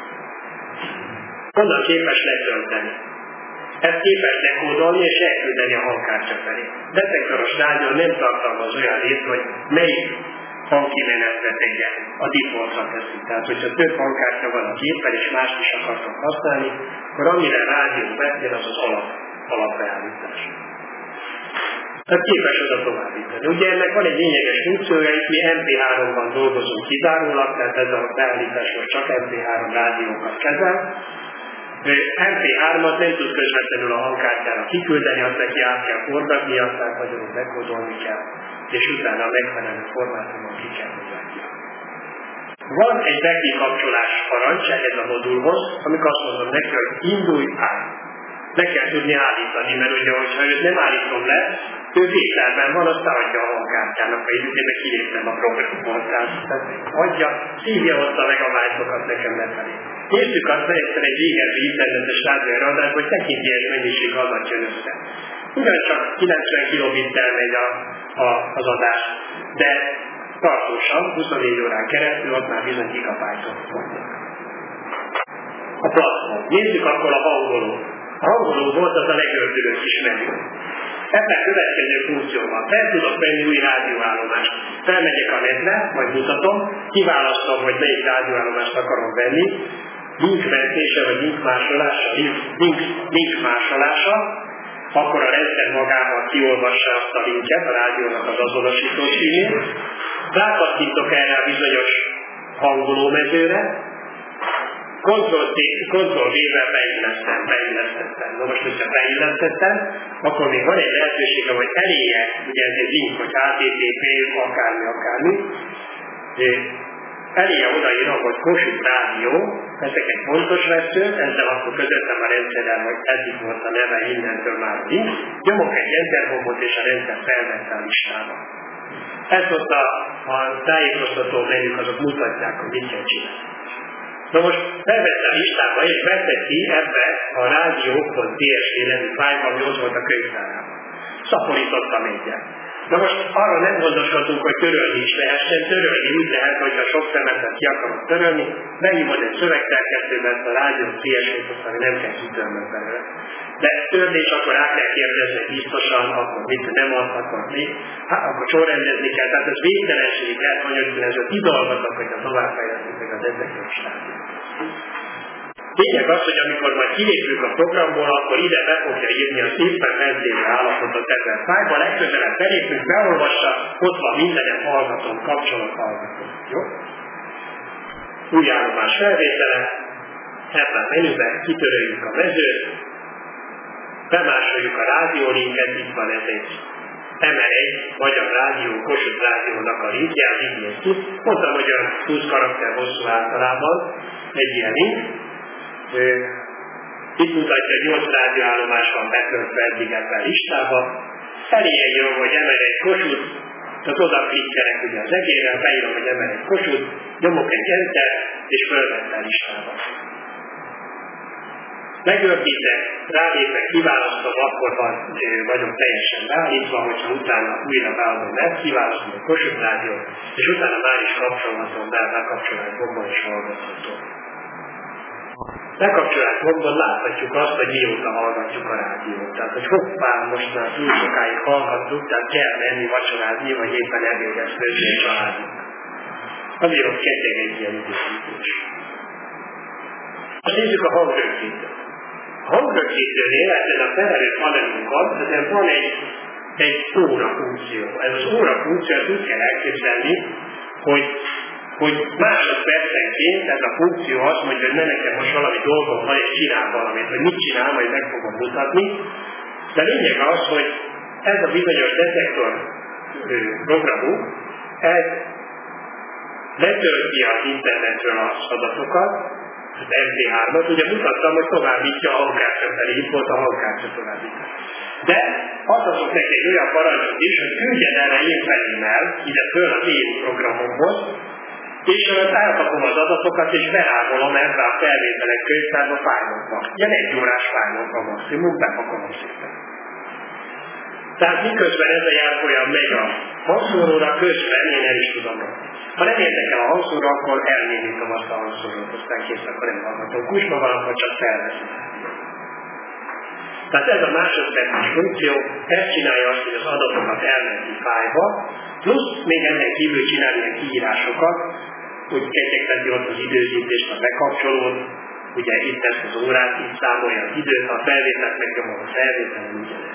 Onnan képes letölteni. Ezt képes dekódolni és elküldeni a hangkártya felé. Detektoros rádió nem tartalmaz olyan részt, hogy melyik hangkimenetre tegyen. A defaultra teszi. Tehát, hogyha több hangkártya van a gépen és mást is akartok használni, akkor amire rádió beszél, az az alapbeállítás. Tehát képes oda továbbítani. Ugye ennek van egy lényeges funkciója, itt mi MP3-ban dolgozunk kizárólag, tehát ez a beállítás most csak MP3 rádiókat kezel. MP3-at nem tud közvetlenül a hangkártyára kiküldeni, azt neki át kell forgatni, aztán magyarul bekódolni kell, és utána a megfelelő formátumon ki kell mutatni. Van egy bekikapcsolás parancs ehhez a modulhoz, amikor azt mondom neki, hogy indulj át. Le kell tudni állítani, mert ugye, hogyha őt nem állítom le, ő vételben van, azt adja a hangkártyának, ha időben kiléptem a programból. Tehát adja, szívja ott a megabyte-okat nekem lefelé. Nézzük azt, hogy egyszer egy régebbi internetes rádióadásban, hogy tekintélyes mennyiség adat jön össze. Ugyancsak 90 kilobittel megy az adás, de tartósan, 24 órán keresztül, ott már bizony gigabájtot vannak. A platform. Nézzük akkor a hangoló. A hangoló volt az a legördülőbb kis menü. Ebben következő funkcióban fel tudok venni új rádióállomást. Felmegyek a netre, majd mutatom, kiválasztom, hogy melyik rádióállomást akarom venni, linkmentése vagy link másolása, akkor a rendszer magával kiolvassa azt a linket, a rádiónak az azonosító címét. Rákattintok erre a bizonyos hangolómezőre, Ctrl-V-vel beillesztettem. Na most, hogyha beillesztettem, akkor még van egy lehetőségem, hogy eléje, ugye ez egy link, hogy HTTP, akármi, eléje odaírom, hogy Kossuth Rádió, ezek egy fontos veszőt, ezzel akkor közöttem a rendszerrel, hogy eddig volt a neve, innentől már link, nyomok egy enter gombot, és a rendszer felvette a listába. Ez ott a tájékoztató menük, azok mutatják, hogy mit kell csinálni. Na most felvette a listába, és beteszi ebbe a rádió.tsv nevű fájlba, ami ott volt a könyvtárában. Szaporítottam egyet. Na most arra nem gondosodunk, hogy törölni is lehessen. Törölni úgy lehet, hogyha sok szemetet ki akarok törölni, beívod egy szövegszerkesztőbe ezt a rádió.tsv-t, ami nem kell kitörnöm belőle. De törlés akkor rá kell kérdezni biztosan, akkor mit nem ad, akkor mi, akkor sorrendezni kell. Tehát ez végtelenség lehet, hogy ez a tidolgatok, hogyha továbbfejlesztik az detektoros rádiót. Lényeg az, hogy amikor majd kilépünk a programból, akkor ide be fogja írni a szépen vezérlő állapotot ebben a fájlban, legközelebb belépünk, beolvassa, ott van mindenem hallgatom, kapcsolat hallgatom. Jó? Új állomás felvétele, ebben a menüben kitöröljük a mezőt, bemásoljuk a rádiólinket, itt van ez egy ML1 Magyar Rádió, Kossuth Rádiónak a linkje, az így néz ki. Mondtam, hogy olyan 20 karakter hosszú általában, egy ilyen link. Itt mutatja, hogy 8 rádióállomás van betöltve eddig ebben a listába. Eléje írom, hogy ML1 Kossuth, tehát oda klikkelek ugye az egérrel, beírom, hogy ML1 Kossuth, nyomok egy enter, és fölvette a listába. Megőrzítek, rálépek, kiválasztom, akkor vagyok teljesen beállítva, hogyha utána újra beadom ezt, kiválasztom a Kossuth Rádiót, és utána már is kapcsolhatom be, bekapcsolás gombon is hallgathatom. Bekapcsolás gombon láthatjuk azt, hogy mióta hallgatjuk a rádiót. Tehát, hogy hoppá, most már túl sokáig hallgattuk, tehát kell menni vacsorázni, vagy éppen ebédet főzni a családunk. Azért ott ketteg egy ilyen időzítés. Most nézzük a hangrögzítőt. A hangrögzítőnél ezen a terelő panelunkon, ezen van egy óra funkció. Ez az óra funkció, ezt úgy kell elképzelni, hogy másodpercenként ez a funkció azt mondja, hogy nekem most valami dolgom van, és csinál valamit, hogy mit csinál, majd meg fogom mutatni. De lényeg az, hogy ez a bizonyos detektor programunk, ez letölti az internetről az adatokat, az MP3-at, ugye mutattam, hogy továbbítja a hangkártya felé, itt volt a hangkártya továbbítás. De adhatok neki egy olyan parancsot is, hogy küldjen erre én felém ide föl az én programomhoz, és ott elkapom az adatokat, és berágolom ebbe a felvételek könyvtárba fájlokba. Ilyen 1 órás fájlokba maximum, bepakolom szépen. Tehát miközben ez a járfolyam megy a hangszóróra, közben én el is tudom rakni. Ha nem érdekel a hangszóró, akkor elnémítom azt a hangszórót, aztán kész, akkor nem hallgatom kusba van, akkor csak felveszem. Tehát ez a másodperces funkció, ez csinálja azt, hogy az adatokat elmenti fájlba, plusz még ennek kívül csinálni ilyen kiírásokat, hogy ketyegteti ott az időzítést, a bekapcsolót, ugye itt tesz az órát, itt számolja az időt, ha a felvételt megnyomom a felvételen, ugyanez.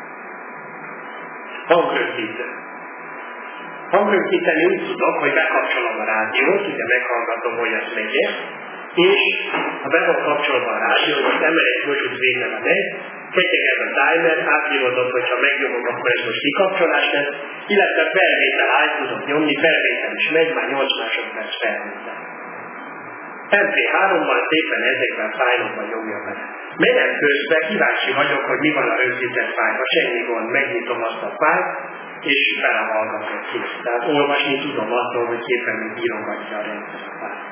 Hangrögzítő. Hangrögzíteni úgy tudok, hogy bekapcsolom a rádiót, ugye meghallgatom, hogy ez megye, és ha be van kapcsolva a rádiót, most ML1 Kossuth végre megy, ketyeged a timer, átnyomodott, hogyha megnyomom, akkor ez most kikapcsolás lesz, illetve felvétel át tudok nyomni, felvétel is megy, már 8 másodperc felvétel. MP3-ban szépen ezekben a fájlokban nyomja be. Menet közben kíváncsi vagyok, hogy mi van a rögzített fájlban, semmi gond, megnyitom azt a fájlt, és belehallgatok ki. Tehát olvasni tudom attól, hogy szépen még írogatja a rendszer a fájlt.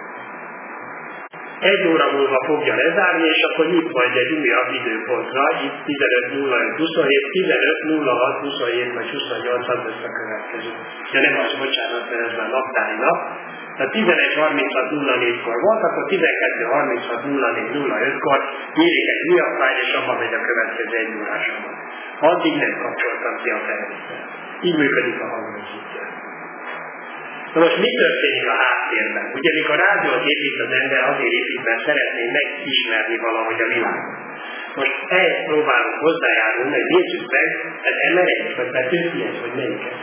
1 óra múlva fogja lezárni, és akkor nyit majd egy újabb időpontra, itt 15.05.27, 15.06.27 vagy 28 az lesz a következő. Ja nem az, bocsánat, mert ez már naptári nap. Tehát 11.36.04-kor volt, akkor 12.36.04.05-kor nyílik egy újabb fájl, és abban megy a következő 1 órásban. Addig nem kapcsoltam ki a felvételt. Így működik a hangrögzítő. Na most mi történik a háttérben? Ugye mikor rádiót épít az ember, azért épít, mert szeretné megismerni valahogy a világot. Most ehhez próbálunk hozzájárulni, hogy nézzük meg, ez ML1 vagy Petőfi, ez vagy melyik ez?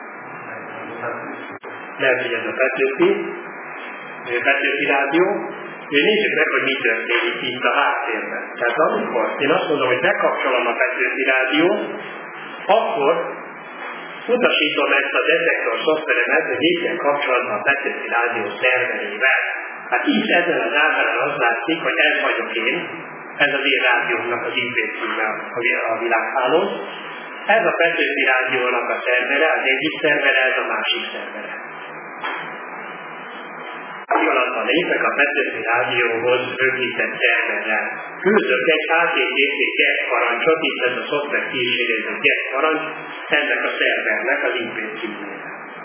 Lehet, hogy ez a Petőfi rádió. Nézzük meg, hogy mi történik itt a háttérben. Tehát amikor én azt mondom, hogy bekapcsolom a Petőfi rádiót, akkor utasítom ezt a detektor szoftveremet, hogy lépjen kapcsolatban a Petőfi rádió szerverével. Hát így ezen az ábrán az látszik, hogy ez vagyok én, ez az én rádiómnak az IP címe a világhálón. Ez a Petőfi rádiónak a szervere, az egyik szervere, ez a másik szervere. Kapcsolatban lépek a Petőfi rádióhoz rögzített szerverrel. Küldök egy HTTP GET parancsot, itt ez a szoftver kísérletű GET parancs, ennek a szervernek az IP címére.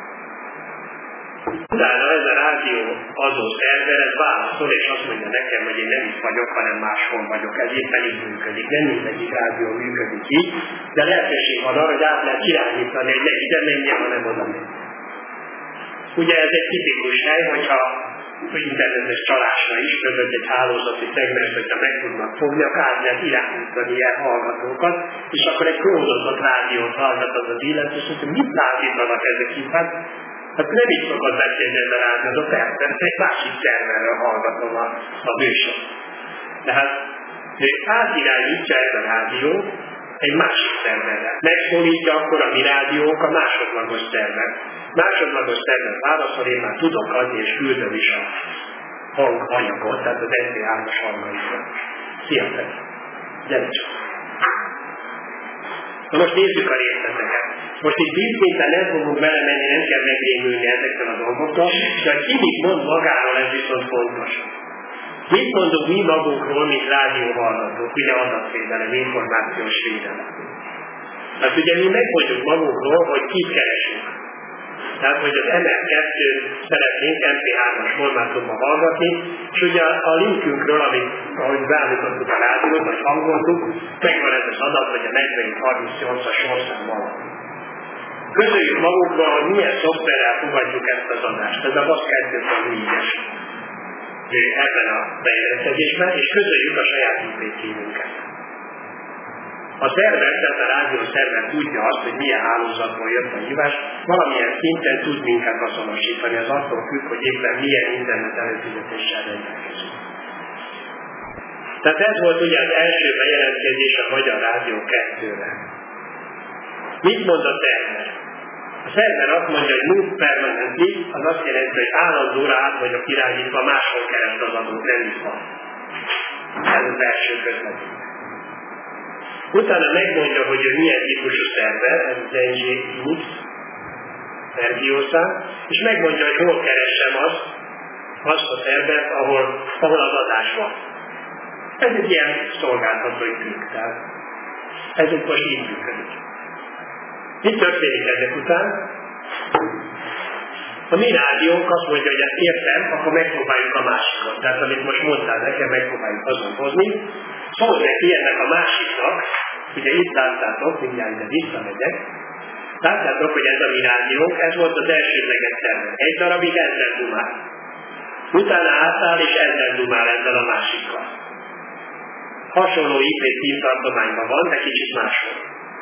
Utána ez a rádió azó szerver, ez válaszol, és azt mondja nekem, hogy én nem itt vagyok, hanem máshol vagyok. Ez éppen így működik. Nem mindegyik rádió működik így, de lehetőség van arra, hogy át lehet irányítani, hogy ne ide menjen, hanem oda menjen. Ugye ez egy tipikus hely, hogyha internetes csalásra is között egy hálózati szegmens, hogyha meg tudnak fogni, akkor át lehet irányítani ilyen hallgatókat, és akkor egy klónozott rádiót hallgat az az illető, és hogy mit látítsanak ezek itt? Hát nem így szokott beszélni ez a rádió, de persze, egy másik szerverről hallgatom a műsor. Tehát átirányítja ez a rádió, egy másik szerverre. Megszólítja akkor a mi rádiónk a másodlagos szervert. Másodlagos szerver válaszol, én már tudok adni, és küldöm is a hanganyagot, tehát az MP3-as hanganyagot. Szia, Feri! Gyere csak! Na most nézzük a részleteket. Most itt vízszinten nem fogunk belemenni, nem kell megrémülni ezekkel a dolgokkal, de hogy ki mit mond magáról, ez viszont fontos. Mit mondunk mi magunkról, mint rádióhallgatók, ugye adatvédelem, információs védelem. Hát ugye mi megmondjuk magunkról, hogy kit keresünk. Tehát, hogy az MR2-t szeretnénk MP3-as formátumban hallgatni, és ugye a linkünkről, ahogy beállítottuk a rádiót, vagy hangoltuk, megvan ez az adat, hogy a 4038-as sorszám valami. Közöljük magunkról, hogy milyen szoftverrel fogadjuk ezt az adást. Ez a BASZ 2.4-es ebben a bejelentkezésben, és közöljük a saját IP címünket. A szerver, tehát a rádió szerver tudja azt, hogy milyen hálózatból jött a hívás, valamilyen szinten tud minket azonosítani, az attól függ, hogy éppen milyen internet előfizetéssel rendelkezünk. Tehát ez volt ugye az első bejelentkezés a Magyar Rádió 2-re. Mit mond a szerver? A szerver azt mondja, hogy move permanently, az azt jelenti, hogy állandóra át vagyok irányítva, máshol keresd az adót, nem itt van. Ez az első közvetítő. Utána megmondja, hogy ő milyen típusú szerver, ez az NGINX verziószám, és megmondja, hogy hol keressem azt a szervert, ahol az adás van. Ez egy ilyen szolgáltatói trükk, tehát ez itt most így működik. Mi történik ezek után? A mi rádiónk azt mondja, hogy ezt értem, akkor megpróbáljuk a másikat. Tehát amit most mondtál nekem, megpróbáljuk azon hozni. Szól neki ennek a másiknak, ugye itt láttátok, mindjárt ide visszamegyek, láttátok, hogy ez a mi rádiónk, ez volt az elsődleges szerver. Egy darabig ezzel dumál. Utána átáll és ezzel dumál ezzel a másikkal. Hasonló IP címtartományban van, de kicsit máshol.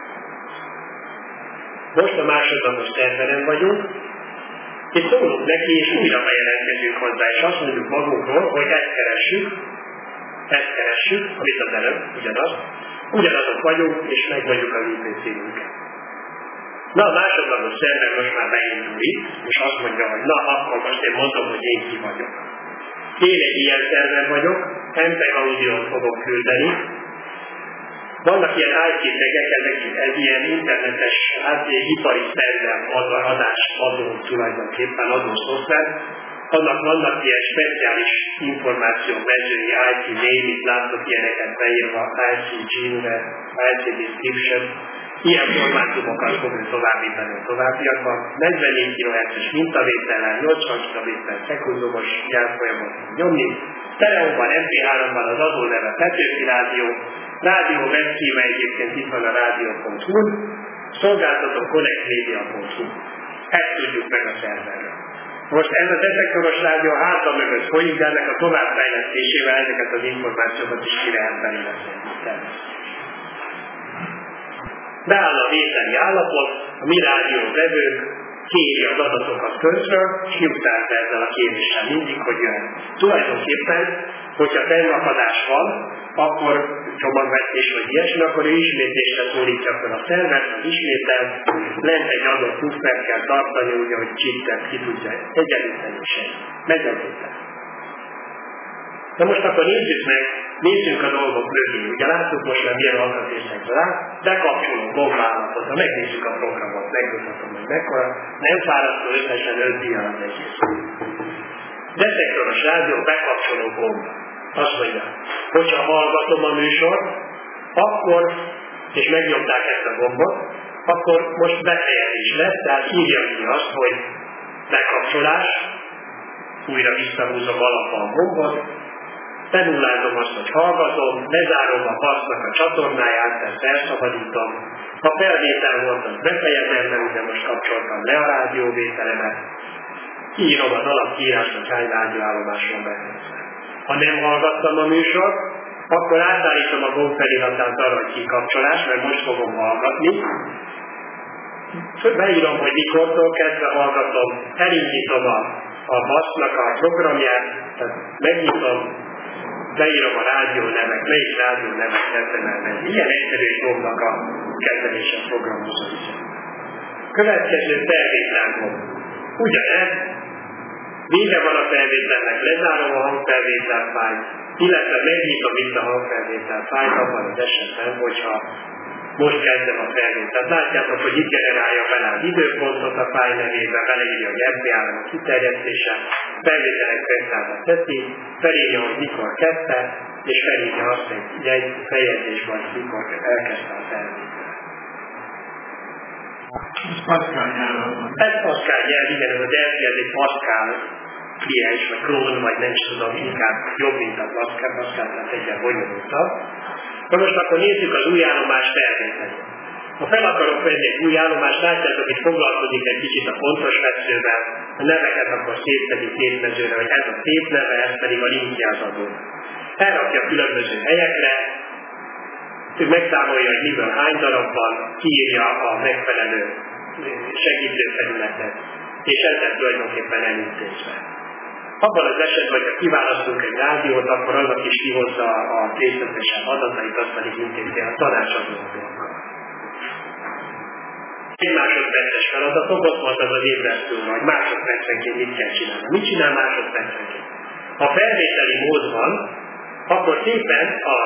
Most a másodlagos szerveren vagyunk, és szólunk neki, és újra bejelentkezünk hozzá, és azt mondjuk magunkról, hogy ezt keressük, amit az előbb, ugyanazok vagyunk, és megmondjuk az IP címünket. Na, a másodlagos szerver most már beindul itt, és azt mondja, hogy na, akkor most én mondom, hogy én ki vagyok. Én egy ilyen szerver vagyok, MPEG audiót fogok küldeni. Vannak ilyen IP-tegek, ez ilyen internetes, ipari szerver adásadó tulajdonképpen, adó szoftver. Annak vannak ilyen speciális információ mezői, IT name, itt látok ilyeneket beírva, IT gene, IT description. Ilyen formátumokat fogunk továbbítani a továbbiakban. 44 kHz-es mintavétellel, 80 kb szekundumos jelfolyamot nyomni. Stereo-ban, MP3-ban az adóneve Petőfi Rádió. Rádió webcíme egyébként itt van a rádió.hu. Szolgáltató connectmedia.hu. Ezt tudjuk meg a szerverről. Most ez a detektoros rádió háta mögött folyik, de ennek a továbbfejlesztésével ezeket az információkat is ki lehet belőle szervezni. Beáll a vételi állapot, a mi rádióvevők kéri az adatokat közről, és nyugtázza ezzel a kéréssel mindig, hogy jön. Tulajdonképpen, hogyha fennakadás van, akkor csomagvetés vagy ilyesmi, akkor ő ismétlésre szólítja fel a szervert, az ismétel, lent egy adott puffert kell tartani, ugye, hogy csiptet ki tudja egyenlíteni és megjelenteni. Na most akkor nézzünk a dolgok mögé. Ugye láttuk most már milyen alkatrészekből áll, bekapcsoló gombállapot, ha megnézzük a programot, megmutatom, hogy mekkora, nem fárasztó összesen 5 díjjal az egész. Detektoros rádió, bekapcsoló gomb. Azt mondja, hogyha hallgatom a műsort, akkor, és megnyomták ezt a gombot, akkor most befejezés lesz, tehát írja ki azt, hogy bekapcsolás, újra visszahúzom alapba a gombot, benullázom azt, hogy hallgatom, lezárom a passznak a csatornáját, ezt elszabadítom. Ha felvétel volt, az befejezem, mert ugye most kapcsoltam le a rádióvételemet. Írom az alapkiírást, hogy hány rádióállomáson befejezem. Ha nem hallgattam a műsort, akkor átállítom a gombfeliratát arra, hogy kikapcsolás, mert most fogom hallgatni. Beírom, hogy mikortól kezdve hallgatom, elindítom a BASZ-nak a programját, tehát megnyitom, leírom a rádiónevet, melyik rádiónevet kezdem elmenni. Ilyen egyszerű gombnak a kezelése programozása. Következő felvételgomb. Ugyanez, vége van a felvételnek, lezárom a hangfelvételfájt, illetve megnyitom itt a hangfelvételfájt abban az esetben, hogyha most kezdem a felvételt. Látjátok, hogy itt generálja bele az időpontot a fájl nevében, beleírja, hogy FBA-nak a kiterjesztése, felvételek könyvtárba teszi, felírja, hogy mikor kezdte, és felírja azt, hogy egy feljegyzésben, mikor elkezdte a felvételt. Ez Pascal nyelven. Ez Pascal nyelv, igen, ez az ez egy Pascal kliens, vagy klón, vagy nem is tudom, inkább jobb, mint a Pascal, tehát egyen bonyolultabb. Na most akkor nézzük az új állomás felvételét. Ha fel akarok venni egy új állomást, látjátok, hogy foglalkozik egy kicsit a pontos veszővel, a neveket akkor szétszedi szétmezőre, hogy ez a szép neve, ez pedig a linkje az adó. Elrakja különböző helyekre, ő megszámolja, hogy miből hány darab van, kiírja a megfelelő segítőfelületet, és ezzel tulajdonképpen elintézve. Abban az esetben, hogyha kiválasztunk egy rádiót, akkor annak is kihozza a részletesebb adatait, azt pedig intézi a tanácsadókkal. Egy másodperces feladatok, ott volt az az ébresztőre, hogy másodpercenként mit kell csinálni. Mit csinál másodpercenként? Ha felvételi mód van, akkor szépen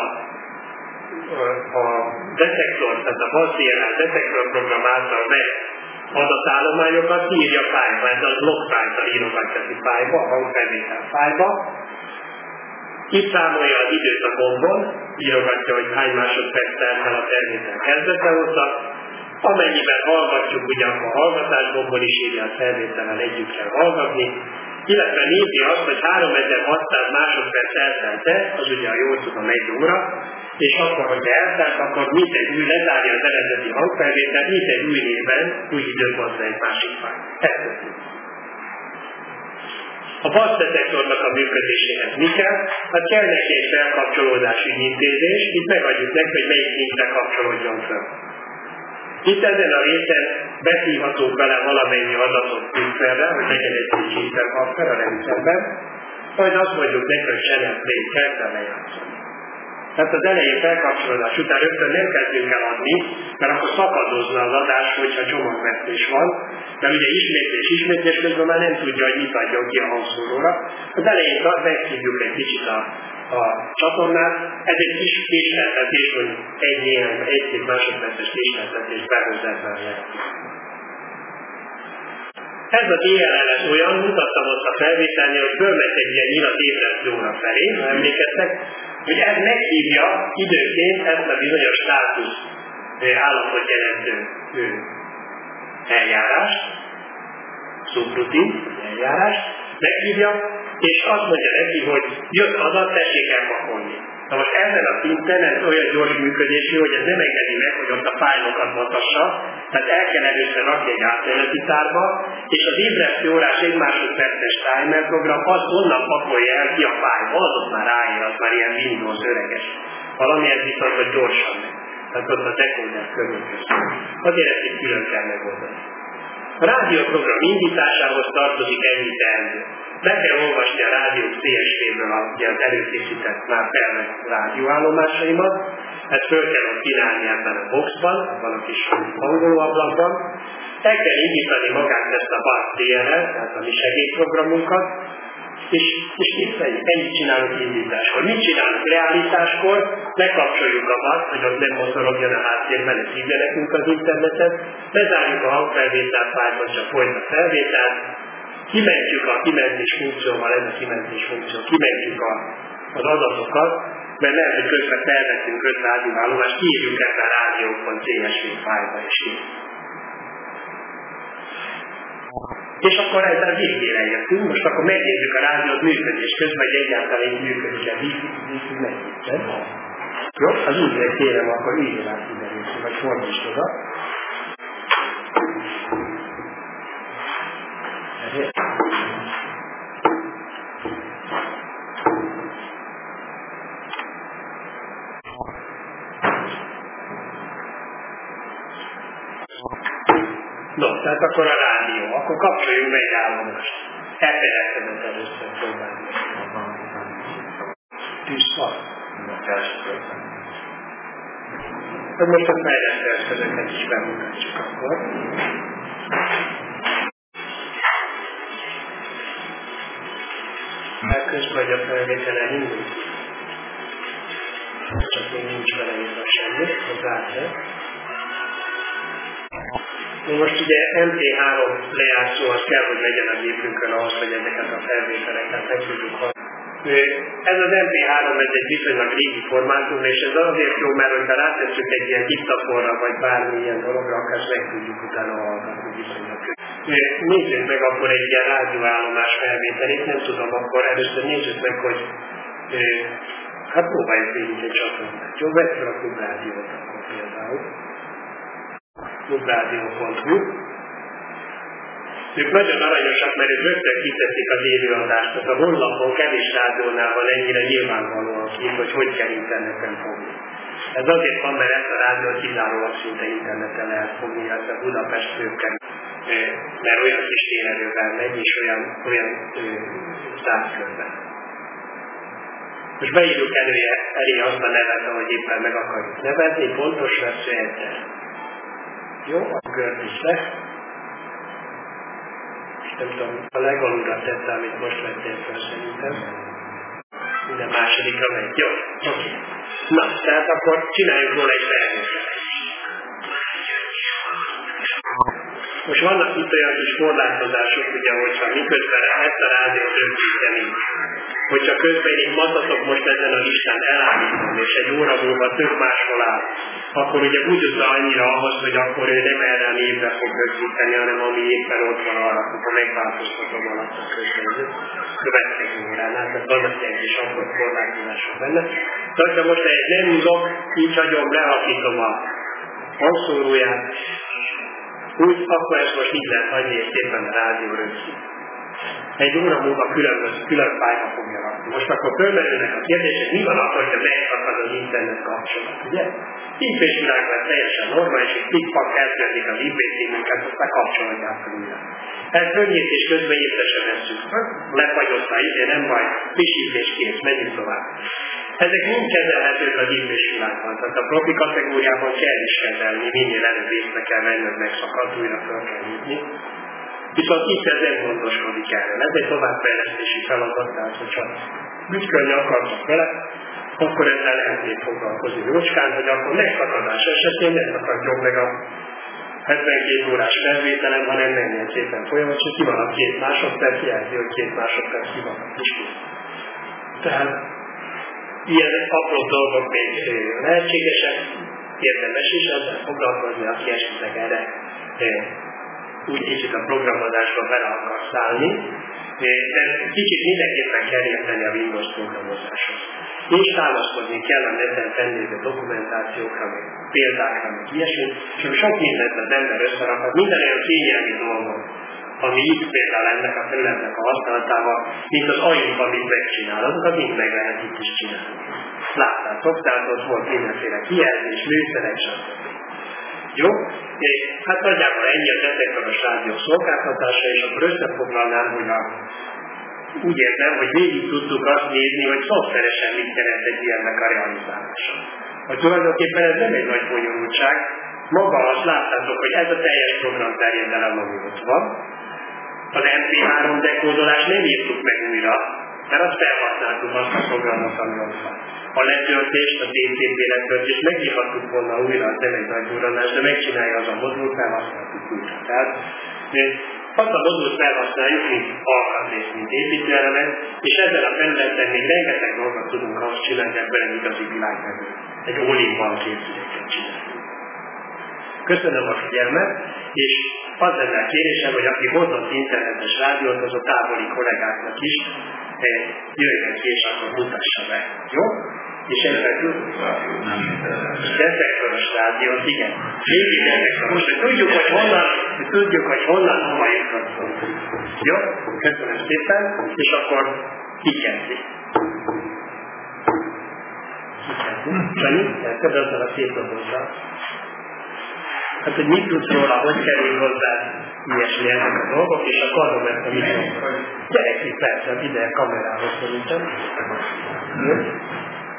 a detektor, tehát a BAS-DNS detektor program által vett adatállományokat kiírja fájlba, ez a log fájltal írogatja ki fájlba, a hangfelvétel fájlba. Itt számolja az időt a gombon, írogatja, hogy hány másodperc telt el a felvétel kezdete óta. Amennyiben hallgatjuk, ugye akkor a hallgatás gombon is írja a felvétellel együtt kell hallgatni, illetve nézi azt, hogy 3600 másodperc eltelt-e, az ugye a jól tudom 1 óra, és akkor, hogy eltelt, akkor mindegy új lezárja az eredeti hangfelvételt, mindegy új néven, új időpontra egy másik fájl. Ez történik. A BAS detektornak a működéséhez mi kell? Hát kell neki egy felkapcsolódási intézés, itt megadjuk neki, hogy melyik linkre kapcsolódjon fel. Itt ezen a részen behívhatunk bele valamennyi adatot Twitterre, hogy legyen egy kis interfaffer a rendszerben, majd azt mondjuk neki, hogy channel play kell lejátszani. Tehát az elején felkapcsolódás után rögtön nem kezdünk el adni, mert akkor szakadozna az adás, hogyha csomagvesztés van, mert ugye ismétlés közben már nem tudja, hogy mit adjon ki a hangszóróra. Az elején megszívjuk egy kicsit a csatornát, ez egy kis késleltetés, mondjuk egy-két másodperces késleltetés behoz ebben lehet. Ez a DLLS olyan, mutattam ott a felvételnél, hogy fölmegy egy ilyen nyilat ébresztő óra felé, ha emlékeztek, hogy ez meghívja időnként ezt a bizonyos státusz állapot jelentő eljárást, subrutin eljárást, meghívja, és azt mondja neki, hogy jött adat, tessék elpakolni. Na most ezen a szinten ez olyan gyors működésű, hogy ez nem engedi meg, hogy ott a fájlokat matassa, tehát el kell először rakni egy átmeneti tárba, és az ébresztő órás 1 másodperces timer program azt onnan pakolja el ki a fájlba, az ott már ráír, az már ilyen Windows öreges. Valami ez viszont, hogy gyorsan megy. Tehát ott a decoder körülközik. Azért ezt itt külön kell megoldani. A rádióprogram indításához tartozik ennyi teendő. Be kell olvasni a rádió CSV-ből az előkészített már felvett rádióállomásaimat, ezt föl kell ott kínálni ebben a boxban, abban a kis hangolóablakban. El kell indítani magát ezt a BAS-DNS, tehát a mi segédprogramunkat, és ennyit csinálunk indításkor. Mit csinálunk leállításkor? Lekapcsoljuk a BAS, hogy ott nem motorogjon a háttérben, és hívja nekünk az internetet, lezárjuk a hangfelvételt fájlban, csak folyt a felvételt, kimentjük a kimentés funkcióval, ez a kimentés funkció, kimentjük az adatokat, mert lehet, hogy közben felvettünk 5 rádióállomást, kiírjuk ebben rádió.csv fájlba is így. És akkor ezzel végére értünk, most akkor megnézzük a rádiót működés közben, hogy egyáltalán így működik-e, vízi megnyitsen. Jó? Az úgy kérem, akkor üljél át ide, vagy fordítsd oda. No, tehát akkor a rádió. Akkor kapcsoljunk be egy állomást. Elfelejtettem először próbálni. Van. Hát most a fejlesztő eszközöket is bemutatjuk akkor. Közben, hogy a felvételen indul. Csak még nincs beleírva semmi, az átjön. Most ugye MP3 lejátszó az kell, hogy legyen a gépünkön ahhoz, hogy ezeket a felvételeket meg tudjuk hallani. Ez az MP3 ez egy viszonylag régi formátum, és ez azért jó, mert hogyha rátesszük egy ilyen diktafonra, vagy bármilyen dologra, akkor ezt meg tudjuk utána hallgatni viszonylag. Nézzük meg akkor egy ilyen rádióállomás felvételét, nem tudom, akkor először nézzük meg, hogy hát próbáljuk végig egy csatornát. Jó, vedd fel a Klubrádiót akkor például. Klubrádió.hu. Ők nagyon aranyosak, mert ők rögtön kiteszik az élőadást. Tehát a honlapon kevés rádiónál van ennyire nyilvánvalóan kint, hogy kell interneten fogni. Ez azért van, mert ezt a rádiót kizárólag szinte interneten lehet fogni, illetve Budapest főkkel, mert olyan kis térerővel megy, és olyan zárt körben. Most beírjuk elé azt a nevet, ahogy éppen meg akarjuk nevezni, pontos lesz enter. Jó, akkor gördíts le. Nem tudom, a legalulra tette, amit most vettél fel szerintem. Minden másodikra megy. Jó, oké. Na, tehát akkor csináljuk róla egy felvételt. Most vannak itt olyan kis korlátozások, ugye, hogyha miközben ezt a rádiót rögzíteni, hogyha közben én matatok most ezen a listán elállítom, és egy óra múlva több máshol áll, akkor ugye úgy jutna annyira ahhoz, hogy akkor ő nem erre a névre fog rögzíteni, hanem ami éppen ott van arra, akkor megváltoztatom alatt a közben következő óránál, tehát vannak ilyen kis akkor korlátozások benne. Tehát most egy nem húzok, így hagyom, lehakítom a hangszóróját, úgy, akkor ezt most így lehet hagyni, és szépen a rádió rögzít. Egy óra múlva külön fájba fogja rakni. Most akkor fölmerülnek a kérdések, mi van akkor, ha megszakad az internet kapcsolat, ugye? IP-s világban teljesen normális, és pikpak eltördik az IP címünket, aztán kapcsolhatják újra. Ez könnyítés közben értesen vesszük. Lefagyott a nem baj, frissítés kész, menjünk tovább. Ezek mind kezelhetők az IP-s világban, tehát a profi kategóriában kell is kezelni, minél előbb észre kell venni, hogy megszakadt, újra fel kell nyitni. Viszont itt ez nem gondoskodik erről. Ez egy továbbfejlesztési feladat, tehát hogyha büszkölni akartok vele, akkor ezzel lehetnék foglalkozni jócskán, hogy akkor megszakadás esetén ne szakadjon meg a 72 órás felvételem, hanem menjen szépen folyamatosan, ki van a 2 másodperc, jelzi, hogy 2 másodperc ki van a kis. Tehát ilyen apró dolgok még lehetségesek, érdemes is ezzel foglalkozni, aki esetleg erre úgy kicsit a programozásba bele akar szállni, de kicsit mindenképpen kell érteni a Windows programozáshoz. És támaszkodni kell a neten fennlévő dokumentációkra, meg példákra, meg ilyesmi, és sok mindent az ember összerakhat, minden olyan kényelmi dolgon, ami itt például ennek a területnek a használatával, mint az ajunk, amit megcsinál, azokat mind meg lehet itt is csinálni. Láttátok, tehát ott volt mindenféle kijelzés, műszerek, stb. Jó? Hát nagyjából ennyi az detektoros rádió szolgáltatása, és akkor összefoglalnám, hogy úgy értem, hogy végig tudtuk azt nézni, hogy szoftveresen mit jelent egy ilyennek a realizálása. Hogy tulajdonképpen ez nem egy nagy bonyolultság, maga azt láttátok, hogy ez a teljes programterjedelem, ami ott van. Az MP3 dekódolást nem írtuk meg újra, mert azt felhasználtuk azt a programot, ami ott van. A letöltést, a DCP letöltést megírhattuk volna újra, az nem egy nagy durranás, de megcsinálja az a modul, felhasználtuk újra. Tehát azt a modult felhasználjuk, mint alkatrészt, mint építőelemet, és ezzel a területen még rengeteg dolgot tudunk ahhoz csinálni, ebben egy igazi világmegő. Egy all-in-one képzőket csinálni. Köszönöm a figyelmet, és az lenne a kérésem, hogy aki hozott internetes rádiót, az a távoli kollégáknak is jöjjön ki, és akkor mutassa be. Jó? És ezek detektoros rádiót, igen. Végig detektoros, hogy tudjuk, hogy honnan hova jutottunk. Jó? Köszönöm szépen, és akkor kikezdi. Sanyi, elkezd azzal a szép robozzal. Hát, hogy mit tudsz róla, hogy kerül hozzá ilyesmi ezek a dolgok, és akkor adom ezt a mikrofon. Gyere ki, persze, ide a kamerához szerintem.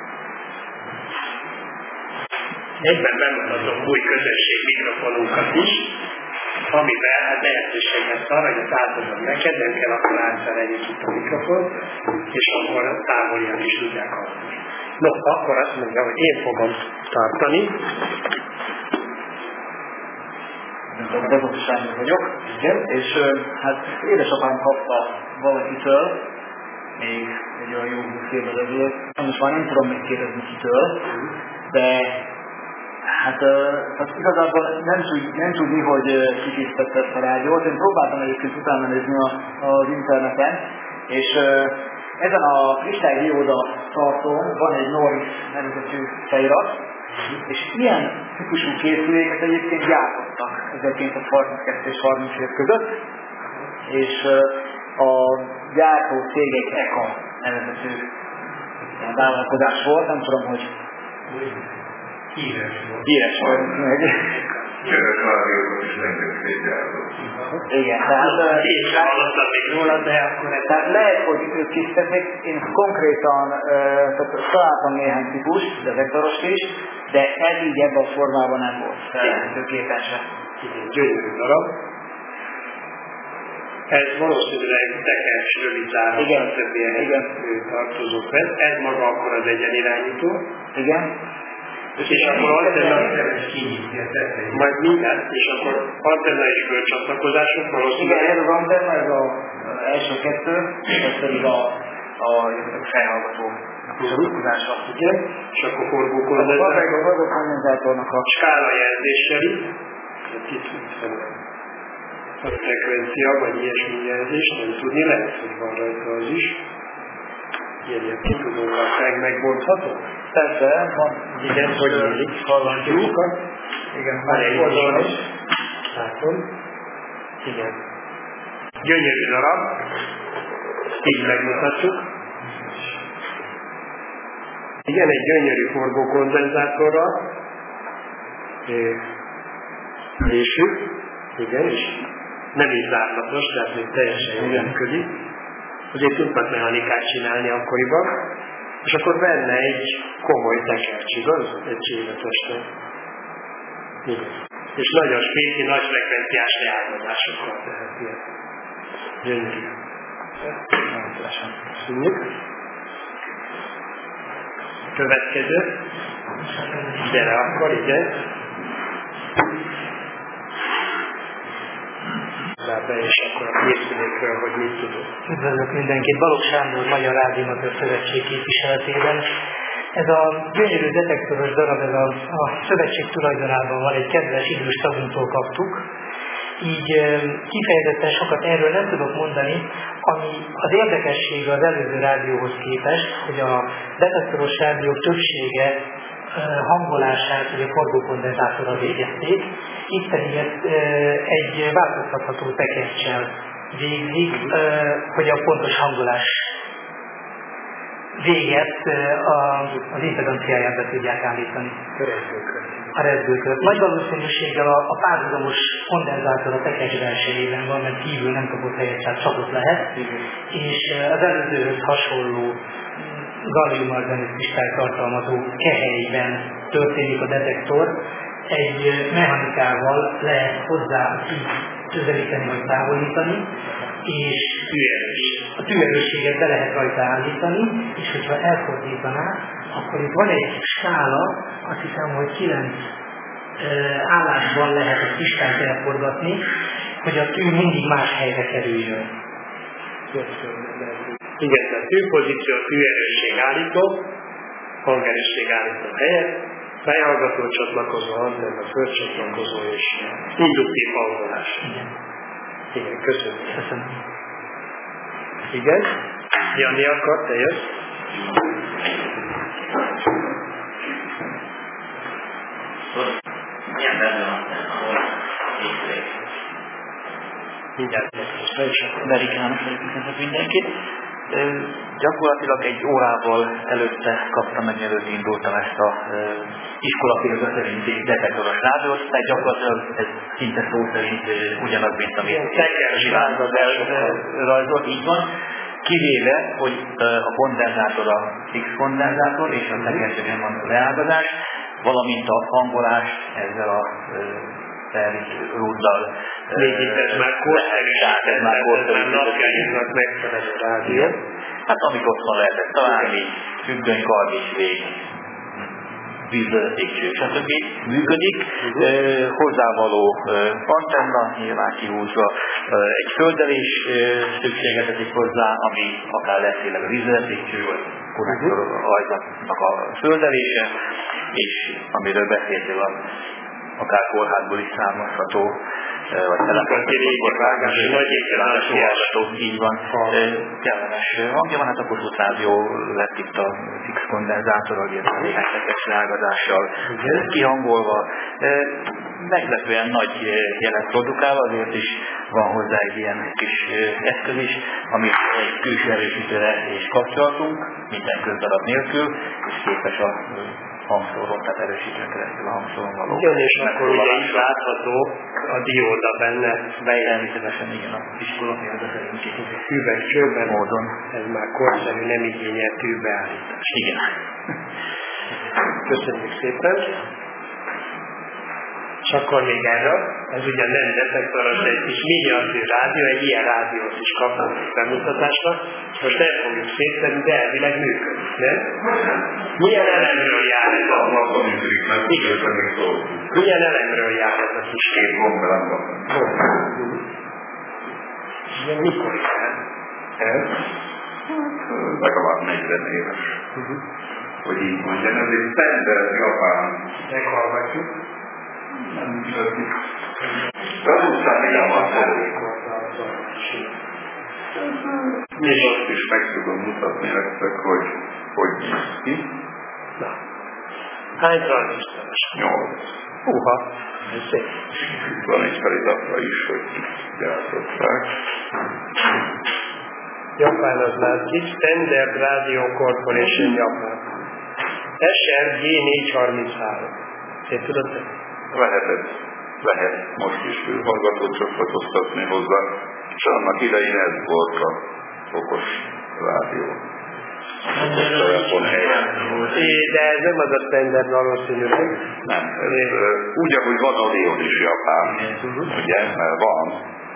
Egyben bemutatom új közösség mikrofonunkat is, amivel hát lehetőség lesz arra, hogy átadom neked, nem kell akkor átszereljük itt a mikrofont, és akkor távoliak is tudják hallani. No, akkor azt mondja, hogy én fogom tartani. Bezos Sándor vagyok, igen, és hát édesapám kapta valakitől, még egy olyan jó 20 évvel ezelőtt, most már nem tudom megkérdezni kitől, de hát igazából nem tudni, hogy kikészítette ezt a rádiót. Én próbáltam egyébként utána nézni az interneten, és ezen a kristálydióda tartón van egy Norris nevezetű felirat, és ilyen típusú készüléket egyébként gyártottak 1932 és 37 között, és a gyártó cég egy ECA nevezetű vállalkozás volt, nem tudom, hogy híres volt. Igen, tehát lehet, hogy ők készítették, én konkrétan találtam néhány típust, de vektoros is, de ez így ebben a formában nem volt felelhetőképes. Gyönyörű darab. Ez valószínűleg tekercs rövidzárral többiek tartozó fel. Ez maga akkor az egyenirányító. Igen. És akkor antenna, majd mindent, és akkor antenna és bőrcsatlakozások valószínűleg. Igen, ez az antenna, ez az első kettő, ez pedig a felhallgató csatlakozása. Igen, és akkor forgókondenzátornak a skála jelzéseli, itt a frekvencia, vagy ilyesmi jelzés, nem tudni, lehet, hogy van rajta az is. Ilyen kitudólag megbontható? Persze, van. Igen, hogy élik, hallandjókat. Igen, már egy oldalon is. Látom. Igen. Gyönyörű darab. Így megmutatjuk. Igen, egy gyönyörű forgókondenzátorral. Lésük. Igen, és nem így zárlatos, tehát még teljesen jól működik. Azért tudtak mechanikát csinálni akkoriban, és akkor benne egy komoly tekercs, igaz? Egy csévetesnek. Igen. És nagyon spéci, nagy frekvenciás leálladásokkal tehát ilyen. Gyönyörű. Köszönjük. Következő. Gyere akkor, igen. Be és akkor a készülékről, hogy mit tudunk. Üdvözlök mindenkit! Balogh Sándor, Magyar Rádióamatőr Szövetség képviseletében. Ez a gyönyörű detektoros darab, ez a szövetség tulajdonában van, egy kedves idős tagunktól kaptuk. Így kifejezetten sokat erről nem tudok mondani, ami az érdekessége az előző rádióhoz képest, hogy a detektoros rádiók többsége hangolását ugye forgókondenzátorral végezték, itt pedig egy változtatható tekerccsel végzik, hogy a pontos hangolás véget az impedanciáját be tudják állítani. A rezgőkör. Nagy valószínűséggel a párhuzamos kondenzátor a tekercs belsejében van, mert kívül nem kapott helyet, tehát csak ott lehet, és az előzőhöz hasonló gallium-arzenid kristályt tartalmazó kehelyben történik a detektor, egy mechanikával lehet hozzá közelíteni vagy távolítani, és a tűerősséget be lehet rajta állítani, és hogyha elfordítaná, akkor itt van egy skála, azt hiszem, hogy 9 állásban lehet a kristályt elforgatni, hogy a tű mindig más helyre kerüljön. Igen, tehát tűpozíció, tűerősség állító, hangerősség állító helyet, fejhallgató csatlakozó, antenna, földcsatlakozó és induktív hangolás. Igen, köszönöm. Igen? Jani akar, te jössz? Milyen benne van a készülék? Mindjárt Berikának köszönjük mindenkit. Gyakorlatilag egy órával előtte kaptam meg, mielőtt indultam ezt a iskolafilozó szerinti detektoros rádiót, tehát gyakorlatilag ez szinte szó szerint ugyanaz, mint amit rajzolt, így van. Kivéve, hogy a kondenzátor a fix kondenzátor, és a tekercsben van a leágazás, valamint a hangolást ezzel a rúddal. Még itt ez már korszerű, ez már korszerű. napjainknak megfelelő rádió. Hát amit otthon lehetett találni, függöny, kardicsvég, vízvezetékcső, stb. Működik. Hozzávaló antenna, nyilván kihúzva. Egy földelés szükségetetik hozzá, ami akár lesz tényleg a vízvezetékcső, vagy konnektor ajzatnak a földelése, és amiről beszéltél, akár kórházból is származható, vagy telefonvágási, vagy ételvágási, így van. Kellemes hangja van, hát a Kossuth Rádió lett itt a fix kondenzátor, hogy hetekes rágazással kihangolva. Meglepően nagy jelet produkál, azért is van hozzá egy ilyen kis eszköz is, ami egy külső erősítőre is kapcsolatunk, minden közdarab nélkül, és képes a hangszórón, tehát erősítőn keresztül a hangszórón való. Igen, és akkor ugye is látható a dióda benne. Természetesen igen, a iskola például ki. Üvegcsőben módon. Ez már korszerű, nem igényel tűbeállítás. Igen. Köszönjük szépen. És akkor még erről, ez ugye nem detektoros, de egy kis miniatűr rádió, egy ilyen rádiót is kapunk bemutatásra. Most nem fogjuk széttenni, de elvileg működik, nem? Milyen elemről jár ez a Milyen elemről jár ez a kis kép? Igen, mikor jár? Ez? Legalább 40 éves. Hogy így mondjam, ez egy standard japán. Meghallgatjuk. Még azt is meg tudom mutatni nektek, hogy néz ki. Na. Hány tranzisztoros? 8. Húha, ez szép. Van egy feliratra is, hogy gyártották. Japán az látszik, Standard Radio Corporation Japán. SR G433. Szép tudod te? Lehet most is hallgatót csatlakoztatni hozzá, és annak idején ez volt a okos rádió. De ez nem az a standard valószínűleg. Nem, ez úgy, ahogy van a Leon is japán, ugye, mert van.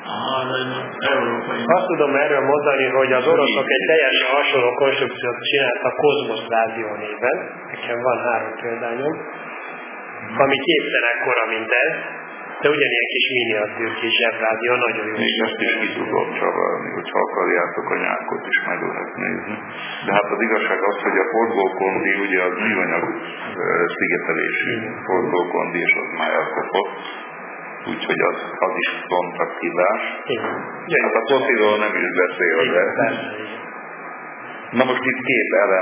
Azt tudom erről mondani, hogy az oroszok egy teljesen hasonló konstrukciót csináltak Cosmos Rádió néven. Nekem van 3 példányom, ami kétszer ekkora, mint ez, de ugyanilyen kis miniatűr kis zsebrádió, nagyon jó. Még ezt is ki tudom csavarni, hogyha akarjátok, a nyákot is meg lehet nézni. De hát az igazság az, hogy a forgókondi, ugye az műanyag szigetelésű forgókondi, és az már elkopott. Úgyhogy az is kontaktivás. Hát a foszilról nem is beszélve. Na most itt 2 elem.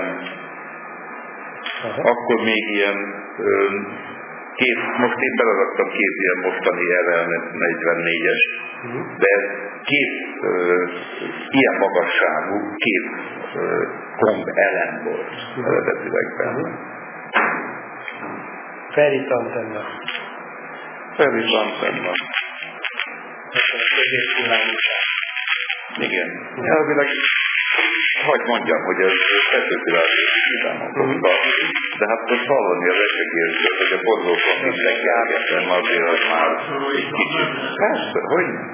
Akkor még ilyen most én beleraktam 2 ilyen mostani RL44-es, de ez 2 ilyen magasságú, 2 komb elem volt eredetileg benne. Ferit antenna. Igen. Elvileg, hogy mondjam, hogy ez Petőfi Rádió utána, de hát most hallani az esekértől, hogy a forgókon mindenki ágeszem, azért az már egy kicsit. Persze, hogy nem?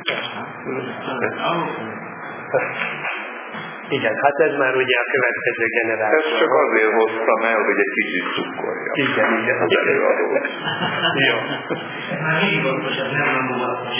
Igen, hát ez már ugye a következő generáció. Ezt csak azért hoztam el, hogy egy kicsit cukkolja. Igen. Az előadót. Jó. Már mindig okos, ez nem mondogat.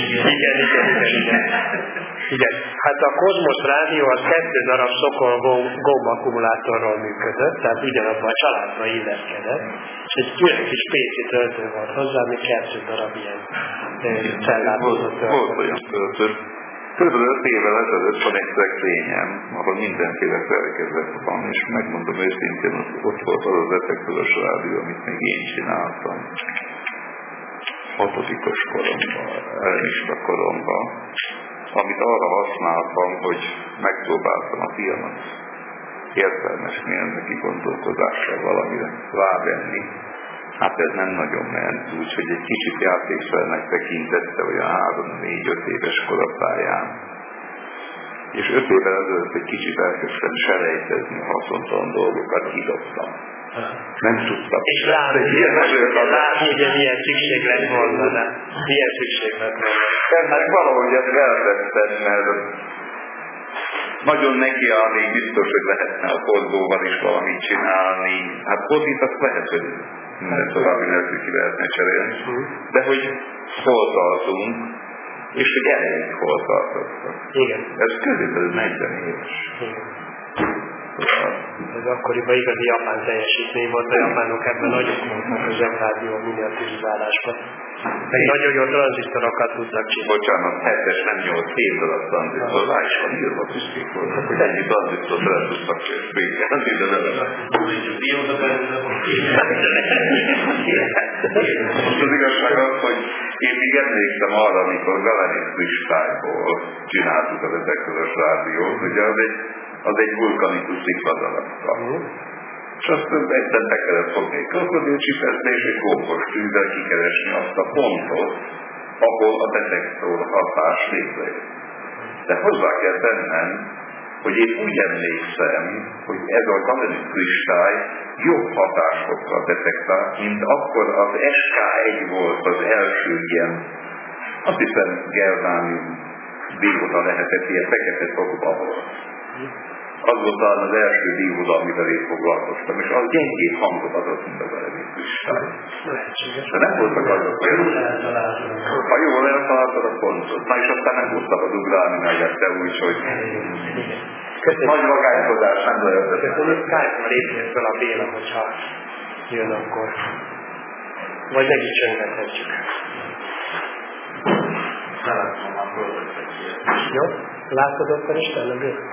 Igen. Hát a Cosmos Rádió az 2 darab Szokol gomb akkumulátorról működött, tehát ugyanabban a családba illeszkedett, és egy külön kis PC töltő volt hozzá, ami 2 darab ilyen cellát hozott. Volt olyan töltő. Körülbelül 5 évvel ezelőtt van egy szekrényem, ahol mindenféle szerkezet van, és megmondom őszintén, ott volt az effektőrös rádió, amit még én csináltam. 6-os koromban, elmista koromban, amit arra használtam, hogy megpróbáltam a fiamat értelmes mérnöki gondolkodással valamire rávenni. Hát ez nem nagyon ment, úgyhogy egy kicsit játékszernek tekintette olyan 3-4-5 éves korapályán. És 5 évvel ezelőtt egy kicsit elkezdtem selejtezni a haszontalan dolgokat, kidobtam. Nem tudtam. És látni, ugye milyen szükség lett volna, de milyen szükség lett volna. Hát valahogy ezt elvettem, mert nagyon nekiállni biztos, hogy lehetne a fordulóval is valamit csinálni. Hát fordít azt lehet, hogy minden további nélkül ki lehetne cserélni. De hogy hol tartunk, és hogy elég hol tartottak. Igen. Ez körülbelül 40 éves. Igen. Ez akkoriban igazi japán teljesítmény volt, a japánok ebben nagyon voltak a zsebrádió miniaturizálásban. Meg nagyon jó tranzisztorokat tudnak csinálni. Bocsánat, 7-es, nem 8 évvel a tranzisztor, rá is van írva büszkék voltak, hogy ennyi tranzisztort rá tudtak spékelni, de nem. Most az igazság az, hogy én még emlékszem arra, amikor Galenik kristályból csináltuk az ezekközös rádiót, ugye az egy vulkanikus szikladalapra. És azt egyszer be kellett fogni egy krokodilcsipeszbe, és egy gókos tűzzel kikeresni azt a pontot, ahol a detektor hatás létrejött. De hozzá kell tennem, hogy én úgy emlékszem, hogy ez a Galenik kristály jobb hatásokkal detektált, mint akkor az SK1 volt az első ilyen, azt hiszem germánium dióda lehetett, ilyen fekete szokba volt. Az volt az első dióda, amivel én foglalkoztam, és az gyengébb hangot adott, mint a Galenik kristály. De nem voltak azok olyan. Ha jól eltaláltad a pontot, na és aztán nem volt szabad ugrálni mellette, úgyhogy nagy magánykodás nem lehetett. Köszönjük, Skype-ra lépjön fel a Béla, hogyha jön akkor. Vagy meg is csöngethetjük. Jó? Látod akkor is tenne Béla?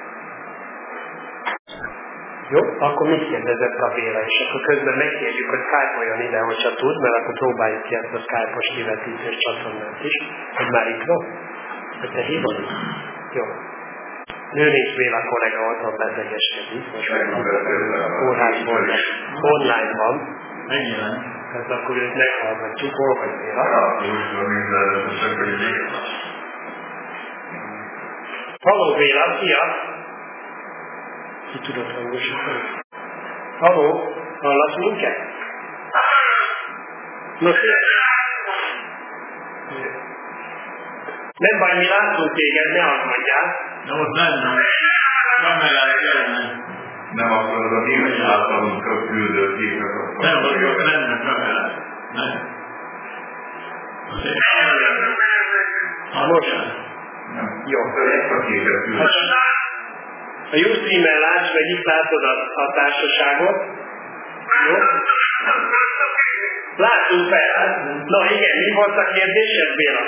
Jó? Akkor mit kérdezett a Béla, és akkor közben megkérjük, hogy Skype-oljon ide, hogyha tud, mert akkor próbáljuk ki ezt a Skype-os kivetítős csatornát is. Hogy már itt van? Hogy te hívod? Jó. Nőnék Béla kollega otthon betegeskedik, most meg a kórházból online van. Megjelent. Tehát akkor őt meghallgatjuk, hol vagy Béla? Halló Béla, szia! Ki tudod hangosítani? Halló, hallasz minket? No, szia! Nem baj, mi látunk téged, ne aggódjál. De ott nem. Kamerák jelen. Nem akarod a német általunk a küldő képek akkor. Nem vagyok, nem kamerák. Nem. Most? Jó. Ezt a képet küldő. A Ustream-en látsz, meg itt látod a társaságot. Jó? Láttunk fel. Na igen, mi volt a kérdésed, Béla?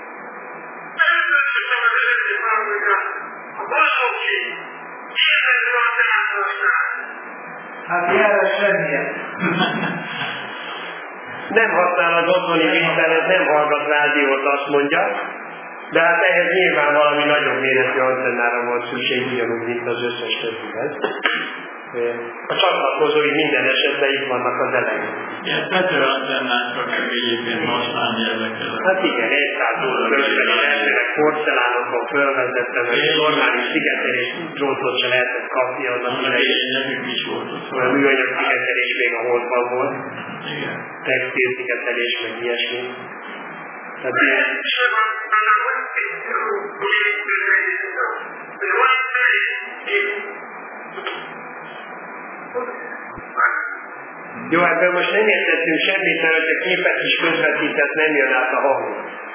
Hát ilyenre semmilyen. Nem használ az otthoni internet, nem hallgat rádiót, azt mondja, de hát ehhez nyilván valami nagyon méretű antennára volt szükség, ugyanúgy, mint az összes többihez. A csatlakozói minden esetben itt vannak az elején. Ilyen tetőantennát csak egyébként használni ezekkel. Hát igen, 100 óra közben is elsőnek porcelánokon fölvezettem, hogy normális szigetelés drótot se lehetett kapni annak idején. Nekünk is volt ott. A műanyag szigetelés még a holdban volt. Igen. Textil szigetelés, meg ilyesmi. Tehát ilyen... Jó, ebből most nem értettünk semmit, mert a képet is közvetített, nem jön át a hang.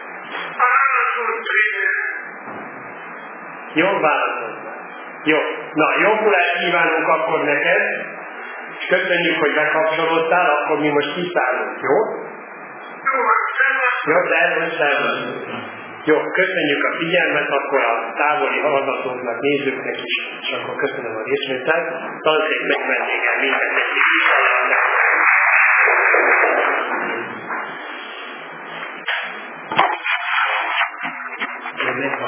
Jó, válaszolj. Jó. Na, jókulást kívánunk akkor neked, és köszönjük, hogy bekapcsolódtál, akkor mi most kiszállunk, jó? Jó, szervusz. Jó, köszönjük a figyelmet, akkor a távoli hallgatóknak, nézőknek is, és akkor köszönöm a részvételt. Tanszék megvendégel mindennek is.